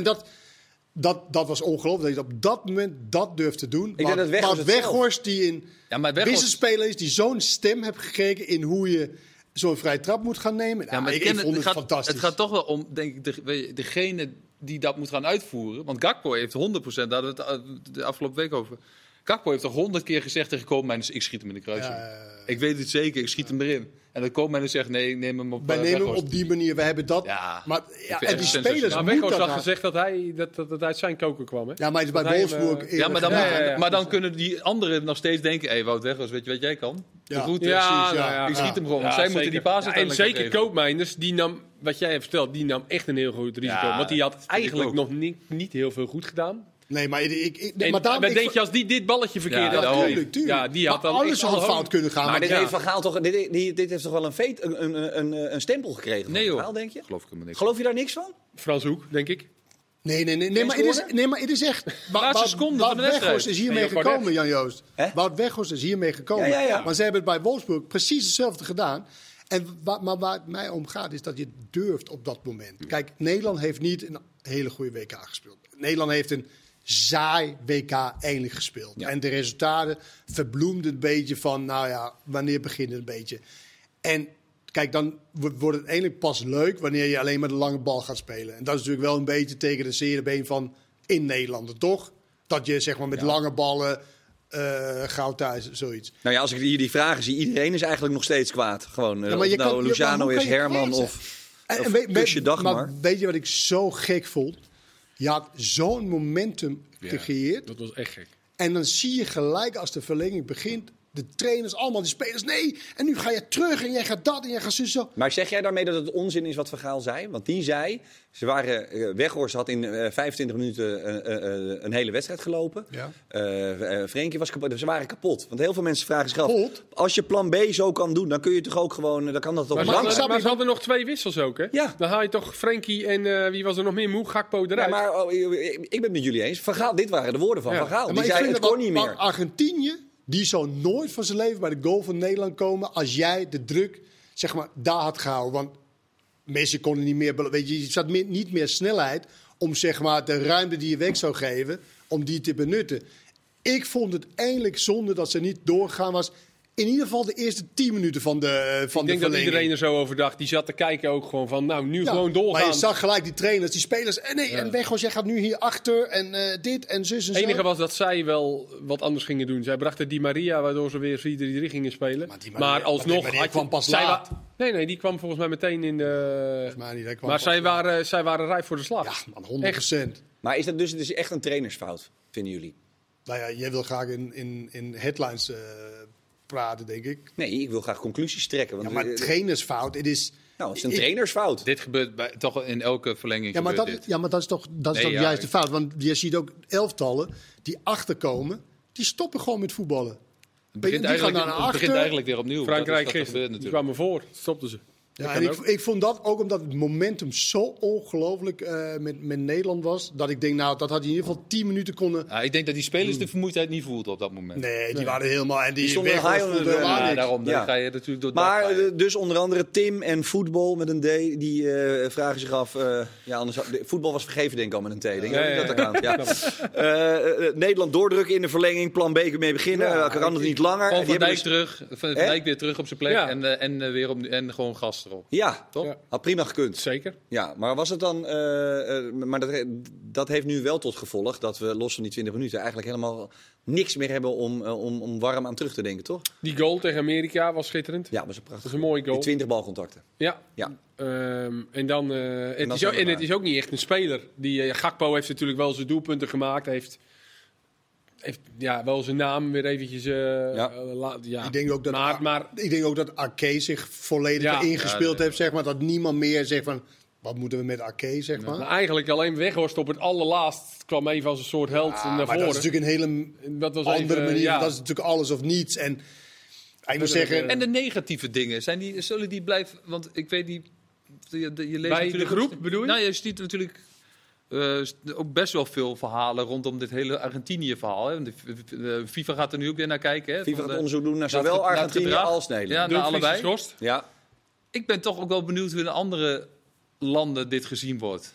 dat was ongelooflijk dat je op dat moment dat durft te doen. denk dat Weghorst het Weghorst die een Ja, maar Weghorst... wisselspeler is, die zo'n stem heeft gekregen in hoe je zo'n vrije trap moet gaan nemen. Ja, maar ik vond het fantastisch. Het gaat toch wel om, denk ik, degene die dat moet gaan uitvoeren. Want Gakpo heeft 100%, daar hadden we het de afgelopen week over. Gakpo heeft toch 100 keer gezegd tegen Koopmeiners, ik schiet hem in de kruising. Ik weet het zeker, ik schiet hem erin. En dan Koopmeiners zegt, nee, ik neem hem op Wij nemen hem Weghorst. op die manier, we hebben dat. Ja, Maar vind en het die sensationeel. spelers Maar moeten Weghorst dat had gezegd dat hij uit zijn koker kwam, hè? Ja, maar het is bij Dat hij hem, Wolfsburg Ja, maar dan, Ja. maar dan kunnen die anderen nog steeds denken, hé, Wout Weghorst, weet je wat jij kan? Ja. Goed, Ja, precies, ja. ik schiet hem gewoon. Ja, Want zij zeker. moeten die paas Ja, en uiteindelijk zeker geven. Koopmeiners, die nam, wat jij hebt verteld, die nam echt een heel goed risico. Ja, want die had vind ik eigenlijk ook. nog niet heel veel goed gedaan. Nee, maar En maar daarom, denk je als die dit balletje verkeerd Ja, had daarom. gegeven, tuurlijk. ja, die had Maar dan alles echt zou al fout kunnen gaan. Maar want dit ja, heeft Van Gaal toch, dit heeft toch wel een stempel gekregen van Nee Van joh, Gaal, denk je? geloof ik helemaal niks. Geloof je daar niks van? Frans Hoek, denk ik. Nee, maar het is echt... Laatste seconde van de wedstrijd. Weghorst is hiermee Nee, Bardet. gekomen, Jan-Joost. Hè? Wout Weghorst is hiermee gekomen. Ja. Maar ze hebben het bij Wolfsburg precies hetzelfde gedaan. Maar waar het mij om gaat, is dat je durft op dat moment. Kijk, Nederland heeft niet een hele goede WK gespeeld. Nederland heeft een saai WK eindelijk gespeeld. Ja. En de resultaten verbloemden een beetje van... Nou ja, wanneer begint het een beetje? En... Kijk, dan wordt het eindelijk pas leuk wanneer je alleen maar de lange bal gaat spelen. En dat is natuurlijk wel een beetje tegen de zere been van in Nederland, toch? Dat je zeg maar met lange ballen goud thuis, zoiets. Nou ja, als ik hier die vragen zie, iedereen is eigenlijk nog steeds kwaad. Gewoon, maar of je nou kan- Luciano maar hoe is, kan je Herman kwaad of weet- Dagmar. maar weet je wat ik zo gek vond? Je had zo'n momentum gecreëerd. Dat was echt gek. En dan zie je gelijk als de verlenging begint de trainers, allemaal die spelers. Nee, en nu ga je terug en jij gaat dat en jij gaat zo. Maar zeg jij daarmee dat het onzin is wat Van Gaal zei? Want die zei, Weghorst had in 25 minuten een hele wedstrijd gelopen. Ja. Frenkie was kapot. Ze waren kapot. Want heel veel mensen vragen zich af, Kapot? als je plan B zo kan doen, dan kun je toch ook gewoon, dan kan dat toch Maar lang zijn. ze hadden nog 2 wissels ook, hè? Ja. Dan haal je toch Frenkie en wie was er nog meer? Moe, Gakpo eruit. Ja, maar ik ben het met jullie eens. Van Gaal, dit waren de woorden van Ja. Van Gaal. Maar Die ik zei, vind het dat kon niet meer. Argentinië, die zou nooit van zijn leven bij de goal van Nederland komen als jij de druk, zeg maar, daar had gehouden. Want Messi kon er niet meer, weet je zat niet meer snelheid om, zeg maar, de ruimte die je weg zou geven, om die te benutten. Ik vond het eigenlijk zonde dat ze niet doorgaan was. In ieder geval de eerste 10 minuten van de verlenging. Ik denk dat iedereen er zo over dacht. Die zat te kijken ook gewoon van, nou, nu Ja, gewoon doorgaan. Maar je zag gelijk die trainers, die spelers. En Weghorst, jij gaat nu hier achter en dit en zus en Het zo. enige was dat zij wel wat anders gingen doen. Zij brachten Di Maria, waardoor ze weer 4-3-3 gingen spelen. Maar Di Maria- Maar alsnog... maar die kwam pas zij laat. Nee, die kwam volgens mij meteen in de... Maar, niet, hij kwam Maar pas- zij waren rijp voor de slag. Ja, man, 100%. Maar is dat dus, het is echt een trainersfout, vinden jullie? Nou ja, jij wil graag in headlines praten, denk ik. Nee, ik wil graag conclusies trekken. Want Ja, maar trainersfout, het is... nou, het is een trainersfout. Dit gebeurt toch in elke verlenging. Ja, maar gebeurt dat, dit. ja, maar dat is toch Nee, ja, juist de fout. Want je ziet ook elftallen die achterkomen, die stoppen gewoon met voetballen. Het begint die gaan eigenlijk, naar het begint achter. eigenlijk weer opnieuw. Frankrijk Dat is wat er gisteren, gebeurt die natuurlijk. kwamen voor. Stopten ze. Ja, Dat en kan ik vond dat ook omdat het momentum zo ongelooflijk met Nederland was. Dat ik denk, nou, dat had hij in ieder geval 10 minuten konden... Ja, ik denk dat die spelers de vermoeidheid niet voelden op dat moment. Nee, die waren helemaal... En die stonden Weghorst high on voelde the- helemaal Ja, niks. daarom dan Ja. ga je natuurlijk door Maar dat gaan. dus onder andere Tim en voetbal met een D, die vragen zich af... ja, anders, voetbal was vergeven, denk ik al met een T. Denk ik Ja, ook ja, dat ja. account. Nederland doordrukken in de verlenging, plan B mee beginnen. Kan het niet langer. Gewoon En die Van hebben Dijk dus- terug, Van Hè? Dijk weer terug op zijn plek Ja. en gewoon gas erop. Ja, Toch? Ja. had prima gekund. Zeker. Ja, maar was het dan... maar dat heeft nu wel tot gevolg dat we los van die 20 minuten eigenlijk helemaal niks meer hebben om warm aan terug te denken, toch? Die goal tegen Amerika was schitterend. Ja, was een Dat prachtig. is een mooie Die goal. 20 balcontacten. Ja. Ja. En dan... het is ook niet echt een speler. Gakpo heeft natuurlijk wel zijn doelpunten gemaakt. Heeft wel zijn naam weer eventjes... Ik denk ook dat, maar ik denk ook dat Ake zich volledig Ja. ingespeeld heeft, zeg maar. Dat niemand meer zegt van, wat moeten we met Ake, zeg maar. maar eigenlijk alleen Weghorst op het allerlaatst kwam even als een soort held naar maar voren. dat is natuurlijk een hele Dat was andere even, manier. ja. Dat is natuurlijk alles of niets. En ik moet zeggen... En de negatieve dingen, zullen die blijven... Want ik weet niet... Je leest Bij de natuurlijk groep, bedoel je? Nou, je ziet natuurlijk ook best wel veel verhalen rondom dit hele Argentinië-verhaal. Hè? Want de FIFA gaat er nu ook weer naar kijken. Hè? FIFA Van gaat de- onderzoek doen naar naar zowel het ge- naar het Argentinië gedrag. als Nederland. Ja, naar Dumfries allebei. geschorst. Ja. Ik ben toch ook wel benieuwd hoe in andere landen dit gezien wordt.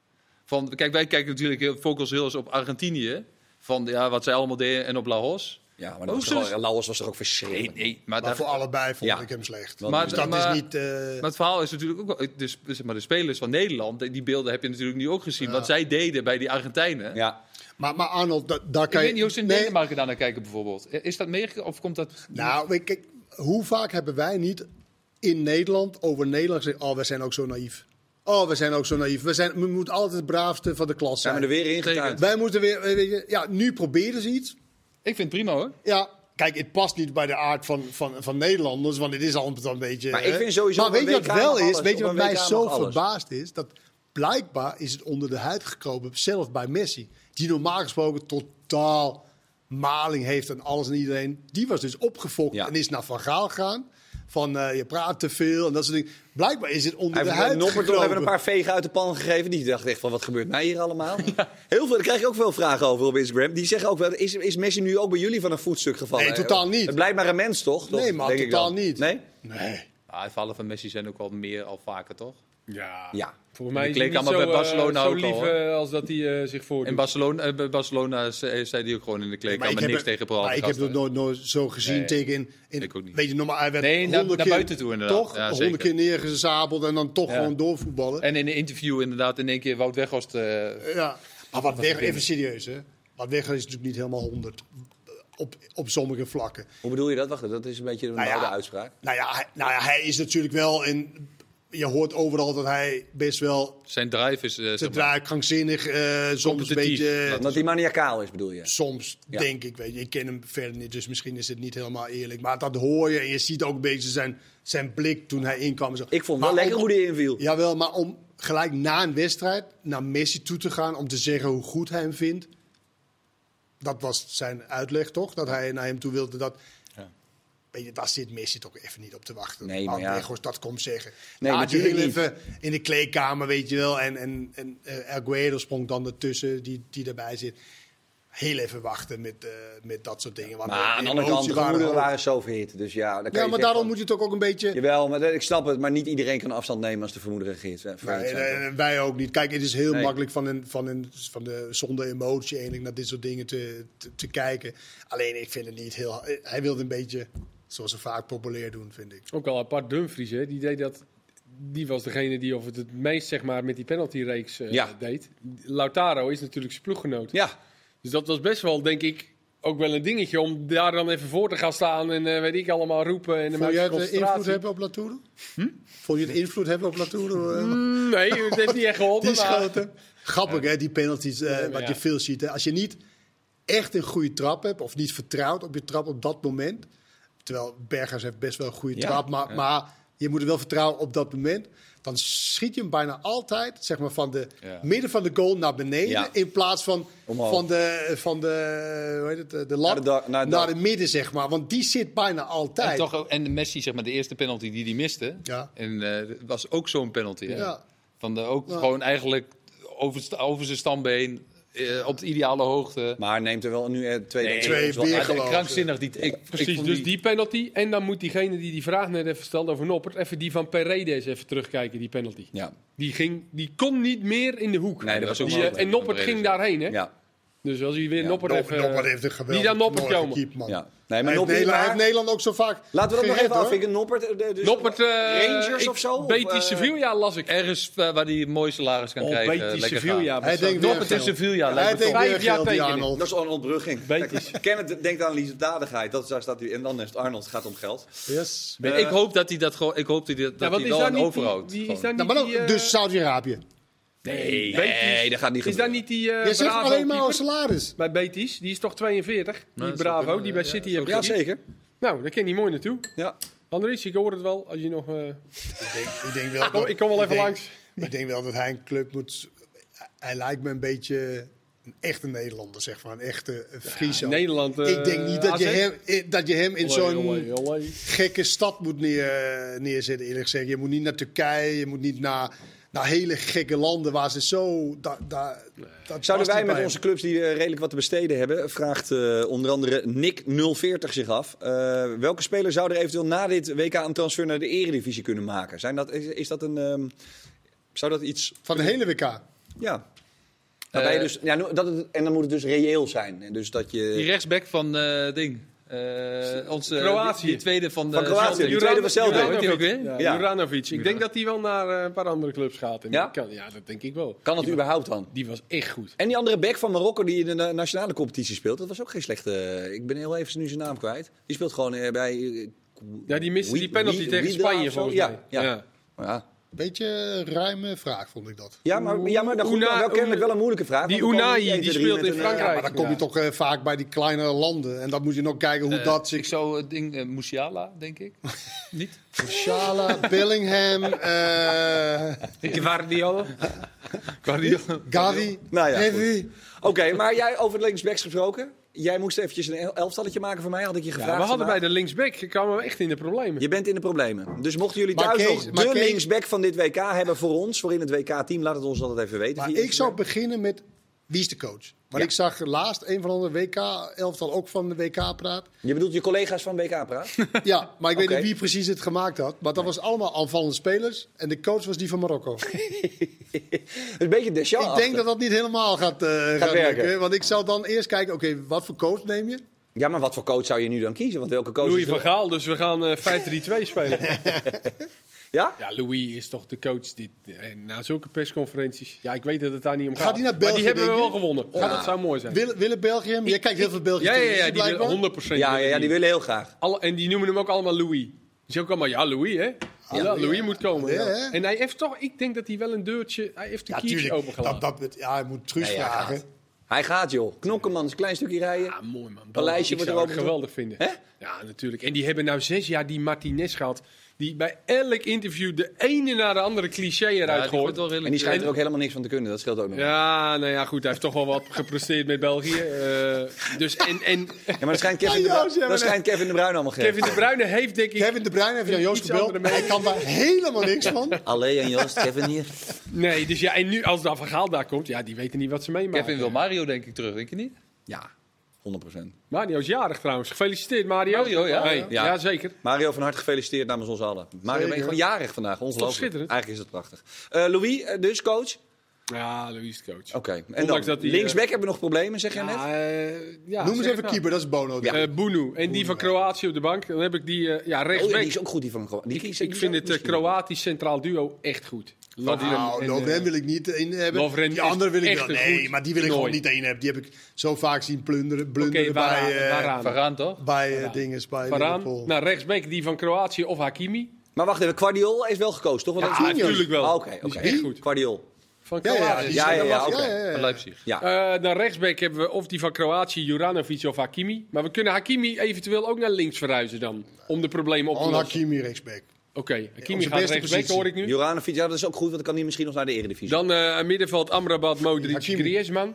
Kijk, wij kijken natuurlijk focus heel eens op Argentinië. Van ja, wat zij allemaal deden en op Laos. Ja, maar Hoe dat was zullen toch, Laos was toch ook verschrikkelijk? Nee, maar Maar daar, voor allebei vond Ja. ik hem slecht. Maar- Dus dat maar- is niet... maar het verhaal is natuurlijk ook wel... de spelers van Nederland, die beelden heb je natuurlijk nu ook gezien. Wat zij deden bij die Argentijnen. Ja. Maar Arnold, daar Ik kan je... weet niet hoe ze in Nee, Denemarken daar naar kijken bijvoorbeeld. Is dat meegekomen of komt dat... Nou, kijk, hoe vaak hebben wij niet in Nederland over Nederland gezegd... Oh, we zijn ook zo naïef. Oh, we zijn ook zo naïef. We moeten altijd het braafste van de klas Zijn zijn. we er weer in getuind? Wij moeten weer... Weet je, ja, nu proberen ze iets. Ik vind het prima hoor. Ja, kijk, het past niet bij de aard van Nederlanders, want het is altijd een beetje... Maar ik vind sowieso Maar op een weet je wat WK wel mag is? alles. Weet je Op wat een mij WK zo mag alles. verbaasd is? Dat blijkbaar is het onder de huid gekropen, zelfs bij Messi. Die normaal gesproken totaal maling heeft aan alles en iedereen. Die was dus opgefokt Ja. en is naar Van Gaal gegaan. Van je praat te veel en dat soort dingen. Blijkbaar is het onder Hij de heeft huid Noppert toch gekropen. even een paar vegen uit de pan gegeven. Die dacht echt van, wat gebeurt mij hier allemaal? Heel veel, daar krijg je ook veel vragen over op Instagram. Die zeggen ook wel, is Messi nu ook bij jullie van een voetstuk gevallen? Nee, totaal niet. Het blijkt maar een mens, toch? Nee, maar Denk ik totaal dan. niet. Nee? Nee. Ja, de vallen van Messi zijn ook wel meer al vaker, toch? Ja. Ja. Volgens mij is Die hij kleed niet allemaal zo, bij Barcelona zo ook lief al, hoor. als dat hij zich voordoet. In Barcelona zei hij ook gewoon in de kleedkamer ik niks heb, tegen Paul. maar ik heb het nooit zo gezien Nee, tegen in ik ook niet. Weet je, normaal, hij werd Nee, naar 100 keer, buiten toe inderdaad. Toch? Ja, 100 keer zeker. neergezabeld en dan toch Ja. gewoon doorvoetballen. En in een interview inderdaad in één keer Wout Weghorst... Ja. Maar wat weg, even serieus hè. Wat weg is natuurlijk niet helemaal 100 op sommige vlakken. Hoe bedoel je dat? Wacht, dat is een beetje een Nou ja. oude uitspraak. Nou ja, hij is natuurlijk wel je hoort overal dat hij best wel... Zijn drive is... Ze draait krankzinnig, soms een Competitief. beetje... Dat hij maniacaal is, bedoel je? Soms, Ja. denk ik. Weet je, ik ken hem verder niet, dus misschien is het niet helemaal eerlijk. Maar dat hoor je en je ziet ook een beetje zijn blik toen hij inkwam. Zo. Ik vond het wel Maar lekker hoe hij inviel. Jawel, maar om gelijk na een wedstrijd naar Messi toe te gaan... om te zeggen hoe goed hij hem vindt... Dat was zijn uitleg, toch? Dat hij naar hem toe wilde dat... Ja. Weet je, daar zit Messi toch even niet op te wachten. Nee, maar ja. Weghorst dat komt zeggen. Nee, Ja, natuurlijk heel niet. even in de kleedkamer, weet je wel. En Aguero sprong dan ertussen, die erbij zit. Heel even wachten met dat soort dingen. Want Maar aan de andere emoties kant, de gemoederen hoog. waren zo verhit. Dus ja, dan kan Ja, je maar zeggen daarom van- moet je toch ook een beetje... Jawel, maar ik snap het. Maar niet iedereen kan afstand nemen als de vermoederen verhit Nee, zijn. en wij ook niet. Kijk, het is heel Nee. makkelijk van de zonder emotie eigenlijk naar dit soort dingen te kijken. Alleen, ik vind het niet heel... Hij wilde een beetje, zoals ze vaak populair doen, vind ik. Ook al apart Dumfries, hè? Die was degene die of het meest zeg maar, met die penaltyreeks Ja. deed. Lautaro is natuurlijk zijn ploeggenoot. Ja, Dus dat was best wel, denk ik, ook wel een dingetje om daar dan even voor te gaan staan en weet ik allemaal roepen. En Vond jij het invloed concentratie. hebben op Latour? Vond je het invloed hebben op Latour? Nee, het heeft niet echt geholpen. Die maar- schoten. Grappig, hè, die penalties, wat ja. je veel ziet. Hè. Als je niet echt een goede trap hebt, of niet vertrouwt op je trap op dat moment. Terwijl Berghuis heeft best wel een goede Ja, trap, maar je moet er wel vertrouwen op dat moment. Dan schiet je hem bijna altijd zeg maar, van de Ja. midden van de goal naar beneden. Ja. In plaats van Omhoog. van de, hoe heet het, de lat Naar de dak. de midden, zeg maar. Want die zit bijna altijd. En, toch ook, en Messi, zeg maar, de eerste penalty die hij miste. Ja. En was ook zo'n penalty. Hè? Ja. Van ook Ja. gewoon eigenlijk over zijn stambeen. Op de ideale hoogte. maar neemt er wel nu twee... twee wel weer uit. geloof. Krankzinnig. Precies, vond dus die penalty. En dan moet diegene die die vraag net even stelde over Noppert, even die van Paredes even terugkijken, die penalty. Ja, Die kon niet meer in de hoek. Nee, dat was ook Die, mogelijk. en Noppert Paredes, ging ja. daarheen, hè? ja, Dus als hij weer Ja, Noppert even... Noppert heeft een geweldig Niet aan Noppert mooi komen. gekiept, man. ja. Nee, maar Hij heeft Noppert, Nederland, hij heeft Nederland ook zo vaak laten we dat nog gered, even hoor. afvinken. Noppert, dus Noppert, Rangers ik- of zo? Betis Of, Sevilla las ik. Ergens waar hij een mooi salaris kan krijgen. Betis lekker Sevilla. gaan. Hij denkt Noppert weer in geld. Sevilla. Hij lijkt me denkt top. weer 5 jaar geld, die tekening. Arnold. Dat is Arnold Brugging. Betis. Kenneth denkt aan liefdadigheid. Daar staat hij. En dan heeft Arnold gaat om geld. Yes. Ik hoop dat hij dat gewoon. Ik hoop dat hij Ja, dat wat hij is wel daar aan niet overhoudt. die- Gewoon. is daar Nou, niet maar die, ook, dus Saudi-Arabië. Nee, dat gaat niet Is daar gebeuren. niet die Je zegt Bravo alleen maar keeper salaris. bij Betis? Die is toch 42? Die dat zou Bravo, kunnen, die bij ja, City ja, heeft Ja, gekiept. zeker. Nou, daar ken hij mooi naartoe. Ja. Andries, ik hoor het wel. Als je nog... Ik denk wel ik kom wel even langs. Ik denk wel dat hij een club moet... Hij lijkt me een beetje een echte Nederlander, zeg maar. Een echte Fries. ook. Nederland... Ik denk niet dat je hem in zo'n Olé, olé. gekke stad moet neerzetten, eerlijk gezegd. Je moet niet naar Turkije, je moet niet naar hele gekke landen waar ze zo... dat Zouden past wij niet met bij onze clubs die redelijk wat te besteden hebben, vraagt onder andere Nick040 zich af. Welke speler zou er eventueel na dit WK een transfer naar de Eredivisie kunnen maken? Is dat een... zou dat iets... Van de hele WK. Ja. Waarbij je dus, ja, en dan moet het dus reëel zijn. Dus dat je... Die rechtsback van ding. Onze Kroatië. Die tweede van de Van Kroatië, Celtic. die tweede van Celtic. Hoe heet die ook weer? Ja, Ja. Juranovic. Ik denk dat hij wel naar een paar andere clubs gaat. En Ja? ja, dat denk ik wel. Kan het überhaupt dan? Die was echt goed. En die andere back van Marokko die in de nationale competitie speelt, dat was ook geen slechte... Ik ben heel even nu zijn naam kwijt. Die speelt gewoon bij... Ja, die miste die penalty tegen Spanje volgens mij. Ja. Beetje ruime vraag, vond ik dat. Ja, maar dan goed, wel kennelijk wel een moeilijke vraag. Die want we komen Unai, niet 1, die 2, 3 speelt in met een, Frankrijk. Maar dan kom je toch vaak bij die kleinere landen. En dan moet je nog kijken hoe dat Ik zich... zou het ding Musiala, denk ik. Niet? Schala, Bellingham, Guardiola. Gavi, Nou ja, Heavy. Oké, maar jij over de linksbacks gesproken. Jij moest eventjes een elftalletje maken voor mij, had ik je gevraagd. Ja, we hadden bij vandaag. de linksback, kwamen we echt in de problemen. Je bent in de problemen. Dus mochten jullie Maar thuis Kees- nog maar de Kees- linksback van dit WK hebben voor ons, voor in het WK-team, laat het ons altijd even weten. Maar via ik zou Instagram. beginnen met wie is de coach? Want Ja. ik zag laatst een van de WK-elftal ook van de WK praat. Je bedoelt je collega's van WK praat? Ja, maar ik weet Oké. niet wie precies het gemaakt had. Maar dat was allemaal aanvallende spelers. En de coach was die van Marokko. Een beetje Deschamps. Ik denk dat dat niet helemaal gaat werken. lukken. Want ik zou dan eerst kijken, oké, wat voor coach neem je? Ja, maar wat voor coach zou je nu dan kiezen? Want welke coach Louis is van er- Gaal, dus we gaan 5-3-2 spelen. Ja? Ja, Louis is toch de coach na zulke persconferenties. Ja, ik weet dat het daar niet om gaat. Gaat hij naar maar België, die hebben we denk wel je? gewonnen. Ja, dat zou mooi zijn. Willen België hem? Jij kijkt heel veel België. Ja, televisie, die blijkbaar. willen 100%. Ja, die willen heel graag. En die noemen hem ook allemaal Louis. Die is ook allemaal, ja, Louis, hè? Ja, Louis moet komen. Ja, Ja. hè? En hij heeft toch, ik denk dat hij wel een deurtje, hij heeft een kiertje tuurlijk. opengelaten. Hij moet terugvragen. Hij gaat, joh. Knokkenman is een klein stukje rijden. Ja, mooi man. Paleisje Ik wordt zou er het ook geweldig vinden. Hè? Ja, natuurlijk. En die hebben nou 6 jaar die Martinez gehad. Die bij elk interview de ene na de andere cliché eruit Ja, die wordt gooit. wel redelijk- En die schijnt er ook helemaal niks van te kunnen. Dat scheelt ook nog. Ja, nou ja, goed. Hij heeft toch wel wat gepresteerd met België. Dus en Ja, maar dat schijnt Kevin, dat schijnt Kevin de Bruyne allemaal geven. Kevin De Bruyne heeft denk ik... Kevin De Bruyne heeft Jan Joost Iets gebeld. andere mening. Hij kan daar helemaal niks van. Allee en Joost, Kevin hier. Nee, dus ja, en nu als de Van Gaal daar komt, ja, die weten niet wat ze meemaken. Kevin wil Mario denk ik terug, denk je niet? Ja, 100%. Mario is jarig trouwens. Gefeliciteerd Mario. Mario, ja. Hey, Ja. ja, zeker. Mario, van harte gefeliciteerd namens ons allen. Mario, ben je Zeker. gewoon jarig vandaag. Ongelooflijk. schitterend? Eigenlijk is het prachtig. Louis, dus coach. Ja, Louis is de coach. Oké. En Ondanks dan, dat hij, linksback hebben we nog problemen, zeg jij net? Ja, Noem eens zeg even het keeper, dat is Bono. Ja. Bunu. En die van Kroatië op de bank. Dan heb ik die Oh, rechtsback. die is ook goed, die van Kroatië. Ik vind het Kroatisch centraal duo echt goed. Lovren en, Lovren wil ik niet in hebben. Lovren Die andere wil ik is wel. echt Nee, goed. maar die wil ik Nooit. gewoon niet één hebben. Die heb ik zo vaak zien blunderen Oké, bij, Varane. Varaan toch? bij dinges, bij Varaan. Liverpool. Nou, rechtsback die van Kroatië of Hakimi. Maar wacht even, Guardiola is wel gekozen, toch? Want dat is Ja, natuurlijk wel. Ah, Oké, Die is oké. echt goed. Guardiola. Van Ja, Kroatië. die Ja, is- ja, ja, dat mag- oké. Van Leipzig. Ja. Dan rechtsback hebben we of die van Kroatië, Juranovic of Hakimi. Maar we kunnen Hakimi eventueel ook naar links verhuizen dan. Om de problemen op te Gewoon lossen. Hakimi rechtsback. Oké, Hakimi Onze gaat beste rechtsback, positie. hoor ik nu. Juranovic, ja, dat is ook goed, want dan kan hij misschien nog naar de Eredivisie. Dan middenveld Amrabat, Modric, Hakimi. Griezmann.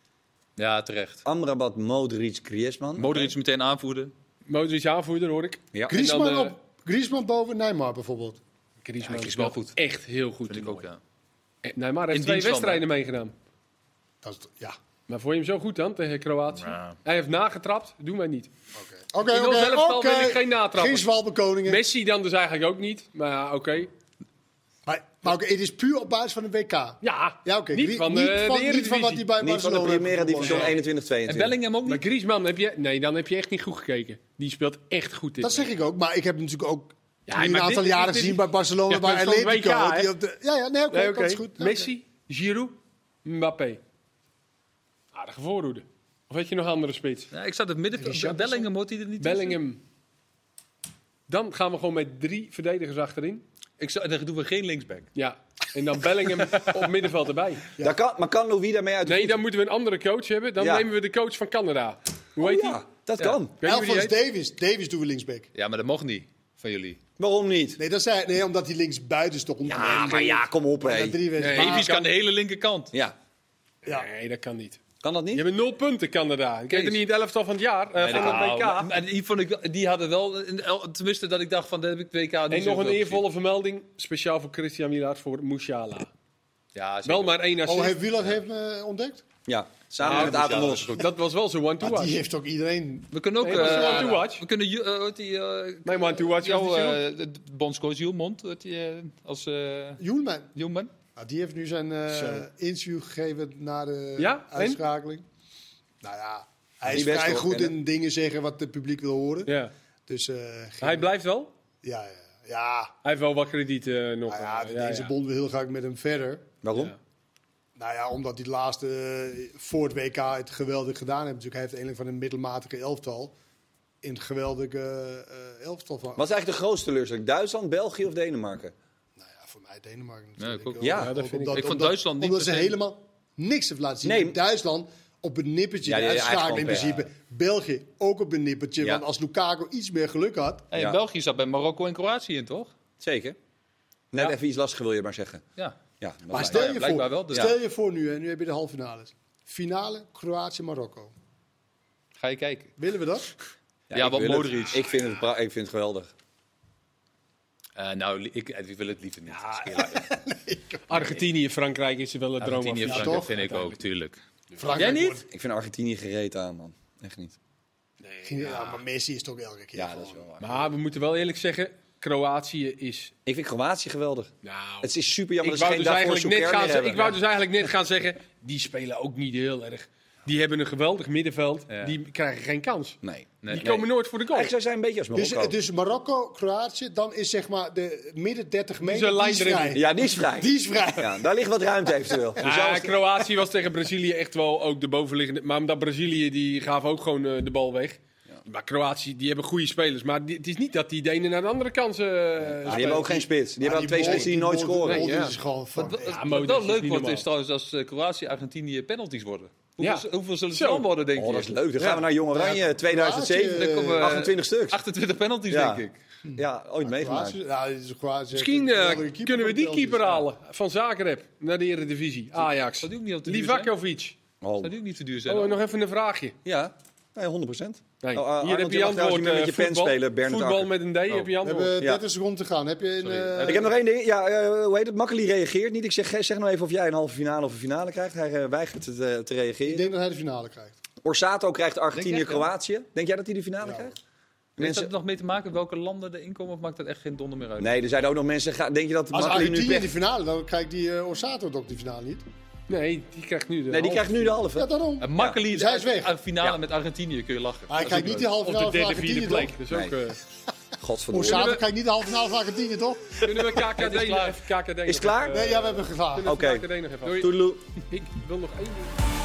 Ja, terecht. Amrabat, Modric, Griezmann. Modric meteen aanvoerder. Modric aanvoerder, hoor ik. Ja. Griezmann, dan, Griezmann boven Neymar bijvoorbeeld. Griezmann is is wel wel goed. echt heel goed. Vind ik ook, ja. Neymar heeft In 2 dienst van, wedstrijden meegedaan. Dat is, ja. Maar vond je hem zo goed dan tegen Kroatië? Ja. Hij heeft nagetrapt, doen wij niet. Oké, In ons elftal wil ik geen natrappen. Geen zwalbekoningen. Messi dan dus eigenlijk ook niet. Maar ja, oké. Maar oké, het is puur op basis van een WK. Ja, Ja, oké. niet van de niet van wat Eredivisie. hij bij Niet van de Barcelona Primera heeft Division gewonnen. 21-22. En Bellingham ook Maar niet? Griezmann heb je... Nee, dan heb je echt niet goed gekeken. Die speelt echt goed dit. Dat zeg ik ook, maar ik heb natuurlijk ook Ja, een maar aantal dit- jaren dit- gezien bij Barcelona, Ja, bij maar het is van het Atletico. WK, hè? die op de, nee, oké, Nee, oké. dat is goed. Messi, Giroud, Mbappé. Aardige voorhoede. Of weet je nog andere spits? Ja, ik zat het middenveld. Bellingham hoort hij er niet tussen? Bellingham. Dan gaan we gewoon met 3 verdedigers achterin. Dan doen we geen linksback. Ja. En dan Bellingham op middenveld erbij. Daar kan, maar kan Louis daarmee uit de Nee, voet? dan moeten we een andere coach hebben. Dan Ja. nemen we de coach van Canada. Hoe heet die? Ja, dat Ja. kan. Weet je hoe die Alphonse heet? Davies. Davies doen we linksback. Ja, maar dat mocht niet van jullie. Waarom niet? Nee, dat zei, nee, omdat hij linksbuiten stond. Ja, maar ja, kom op, hé. Nee, Davies kan de hele linkerkant. Ja, Ja. Nee, dat kan niet. kan dat niet? Je hebt 0 punten, Canada. Ik weet er niet in het elftal van het jaar, van het WK. En die, vond ik, die hadden wel, tenminste dat ik dacht van, dat heb ik WK niet En nog zoveel een gezien. eervolle vermelding, speciaal voor Christian Wielaert, voor Musiala. Ja, zeker. Wel maar 1 assist. Oh, heeft Wieland hem ontdekt? Ja, samen Ja, met Musiala Aten is Los. Dat was wel zijn Maar one-to-watch. die heeft ook iedereen... We kunnen ook... Nee, dat is wel een one-to-watch. we kunnen... Mijn one-to-watch was die zo. de bondscoach Hielmond, als Joelman. Hielman. Nou, die heeft nu zijn interview gegeven na de Ja, en? uitschakeling. Nou ja, hij Die is best vrij wel, goed en, in dingen zeggen wat het publiek wil horen. Ja. Dus Hij blijft wel. ja. Hij heeft wel wat krediet nog. Nou ja, ja, deze ja. bond wil heel graag met hem verder. Waarom? Ja. Nou ja, omdat hij de laatste voor het WK het geweldig gedaan heeft. Natuurlijk, hij heeft eigenlijk van een middelmatige elftal in het geweldige elftal van. Wat is eigenlijk de grootste teleurstelling? Duitsland, België of Denemarken? Nou ja, voor mij Denemarken Ja, natuurlijk. ik ook. wel. Ja, Ook dat vind ik. omdat- Ik vond omdat- Duitsland niet Omdat ze meteen- helemaal niks hebben laten zien. Nee. Duitsland op een nippertje, Ja, de ja, uitschakeling in eigenlijk principe. België ook op een nippertje. Ja. Want als Lukaku iets meer geluk had. Hey, Ja. België zat bij Marokko en Kroatië in, toch? Zeker. Net Ja. even iets lastiger wil je maar zeggen. Ja. Ja, dat Maar lijkt stel me. je, blijkbaar voor, wel, dus- stel je voor nu, en nu heb je de halve finales. Finale Kroatië-Marokko. Ga je kijken. Willen we dat? Ja, ik wat wil het. Modric. Ik vind het geweldig. Ik wil het liever niet. Argentinië, Frankrijk is wel een droom. Argentinië en Ja, Frankrijk toch? vind ik ook, tuurlijk. Frankrijk Jij niet? wordt- Ik vind Argentinië gereed aan, man. Echt niet. Ja, maar Messi is toch elke keer. Ja, dat is wel waar. Maar we moeten wel eerlijk zeggen, Kroatië is... Ik vind Kroatië geweldig. Nou, Het is super jammer ik dat wou, ze dus geen eigenlijk net gaan, hebben. ik wou dus eigenlijk net gaan zeggen, die spelen ook niet heel erg. Die hebben een geweldig middenveld, Ja. die krijgen geen kans. Nee. Die komen nooit voor de goal. Eigenlijk zijn zij een beetje als Marokko. Dus Marokko, Kroatië, dan is zeg maar de midden 30 is meter, een die lijn is erin. vrij. Ja, die is vrij. Die is vrij. Ja, daar ligt wat ruimte eventueel. Dus Ja, als- Kroatië was tegen Brazilië echt wel ook de bovenliggende. Maar omdat Brazilië, die gaf ook gewoon de bal weg. Maar Kroatië, die hebben goede spelers. Maar het is niet dat die de ene naar de andere kansen Die hebben ook geen spits. Die hebben ook 2 spitsen die nooit scoren. Nee, ja. Is gewoon van, Wat wel leuk wordt normaal. is trouwens als Kroatië-Argentinië penalties worden. Ja. Hoeveel zullen het Zo. dan worden, denk je? Oh, dat is leuk. Dan gaan we naar Jong Oranje 2007. Dan komen 28 stuks. 28 penalties, Ja. denk ik. Ja, ooit meegemaakt. Misschien kunnen we die keeper halen van Zagreb naar de Eredivisie. Ajax. Zou die ook niet op de duur zijn? Livakovic. Oh, Zou die ook niet te duur zijn? Oh, en nog even een vraagje. Ja, nee, 100%. Nee. Oh, Hier Arnold, heb je je mag trouwens antwoord. niet meer met je pen Voetbal, spelen, Bernard voetbal Akker. met een D heb je We antwoord. hebben Ja. 30 seconden te gaan. Heb je Sorry. Ik heb nog één ding. Ja, hoe heet het? Makkeli reageert niet. Ik zeg nou even of jij een halve finale of een finale krijgt. Hij weigert te Ik reageren. denk dat hij de finale krijgt. Orsato krijgt Denk je echt, Argentinië-Kroatië. Denk jij dat hij de finale Ja. krijgt? Heeft dat nog mee te maken welke landen erin komen of maakt dat echt geen donder meer uit? Nee, er zijn ook nog mensen. Denk je dat Als Makkeli nu Argentinië pech... de finale, dan krijgt die Orsato ook de finale niet. Nee, die krijgt nu de Nee, die halve. krijgt nu de halve. Ja, daarom. En Makkeli Dus hij is weg. een finale met Argentinië kun je lachen. Maar hij krijgt niet die halve Of de finale van derde, vierde Argentinië, plek. toch? Dus ook, Godverdomme. Orsato krijgt niet de halve finale van Argentinië, toch? kunnen we KKD Het is klaar. even KKD Is nog het klaar? even, Nee, ja, we hebben gevraagd. kunnen we Oké. KKD nog even af. Toedeloe. Ik wil nog één ding.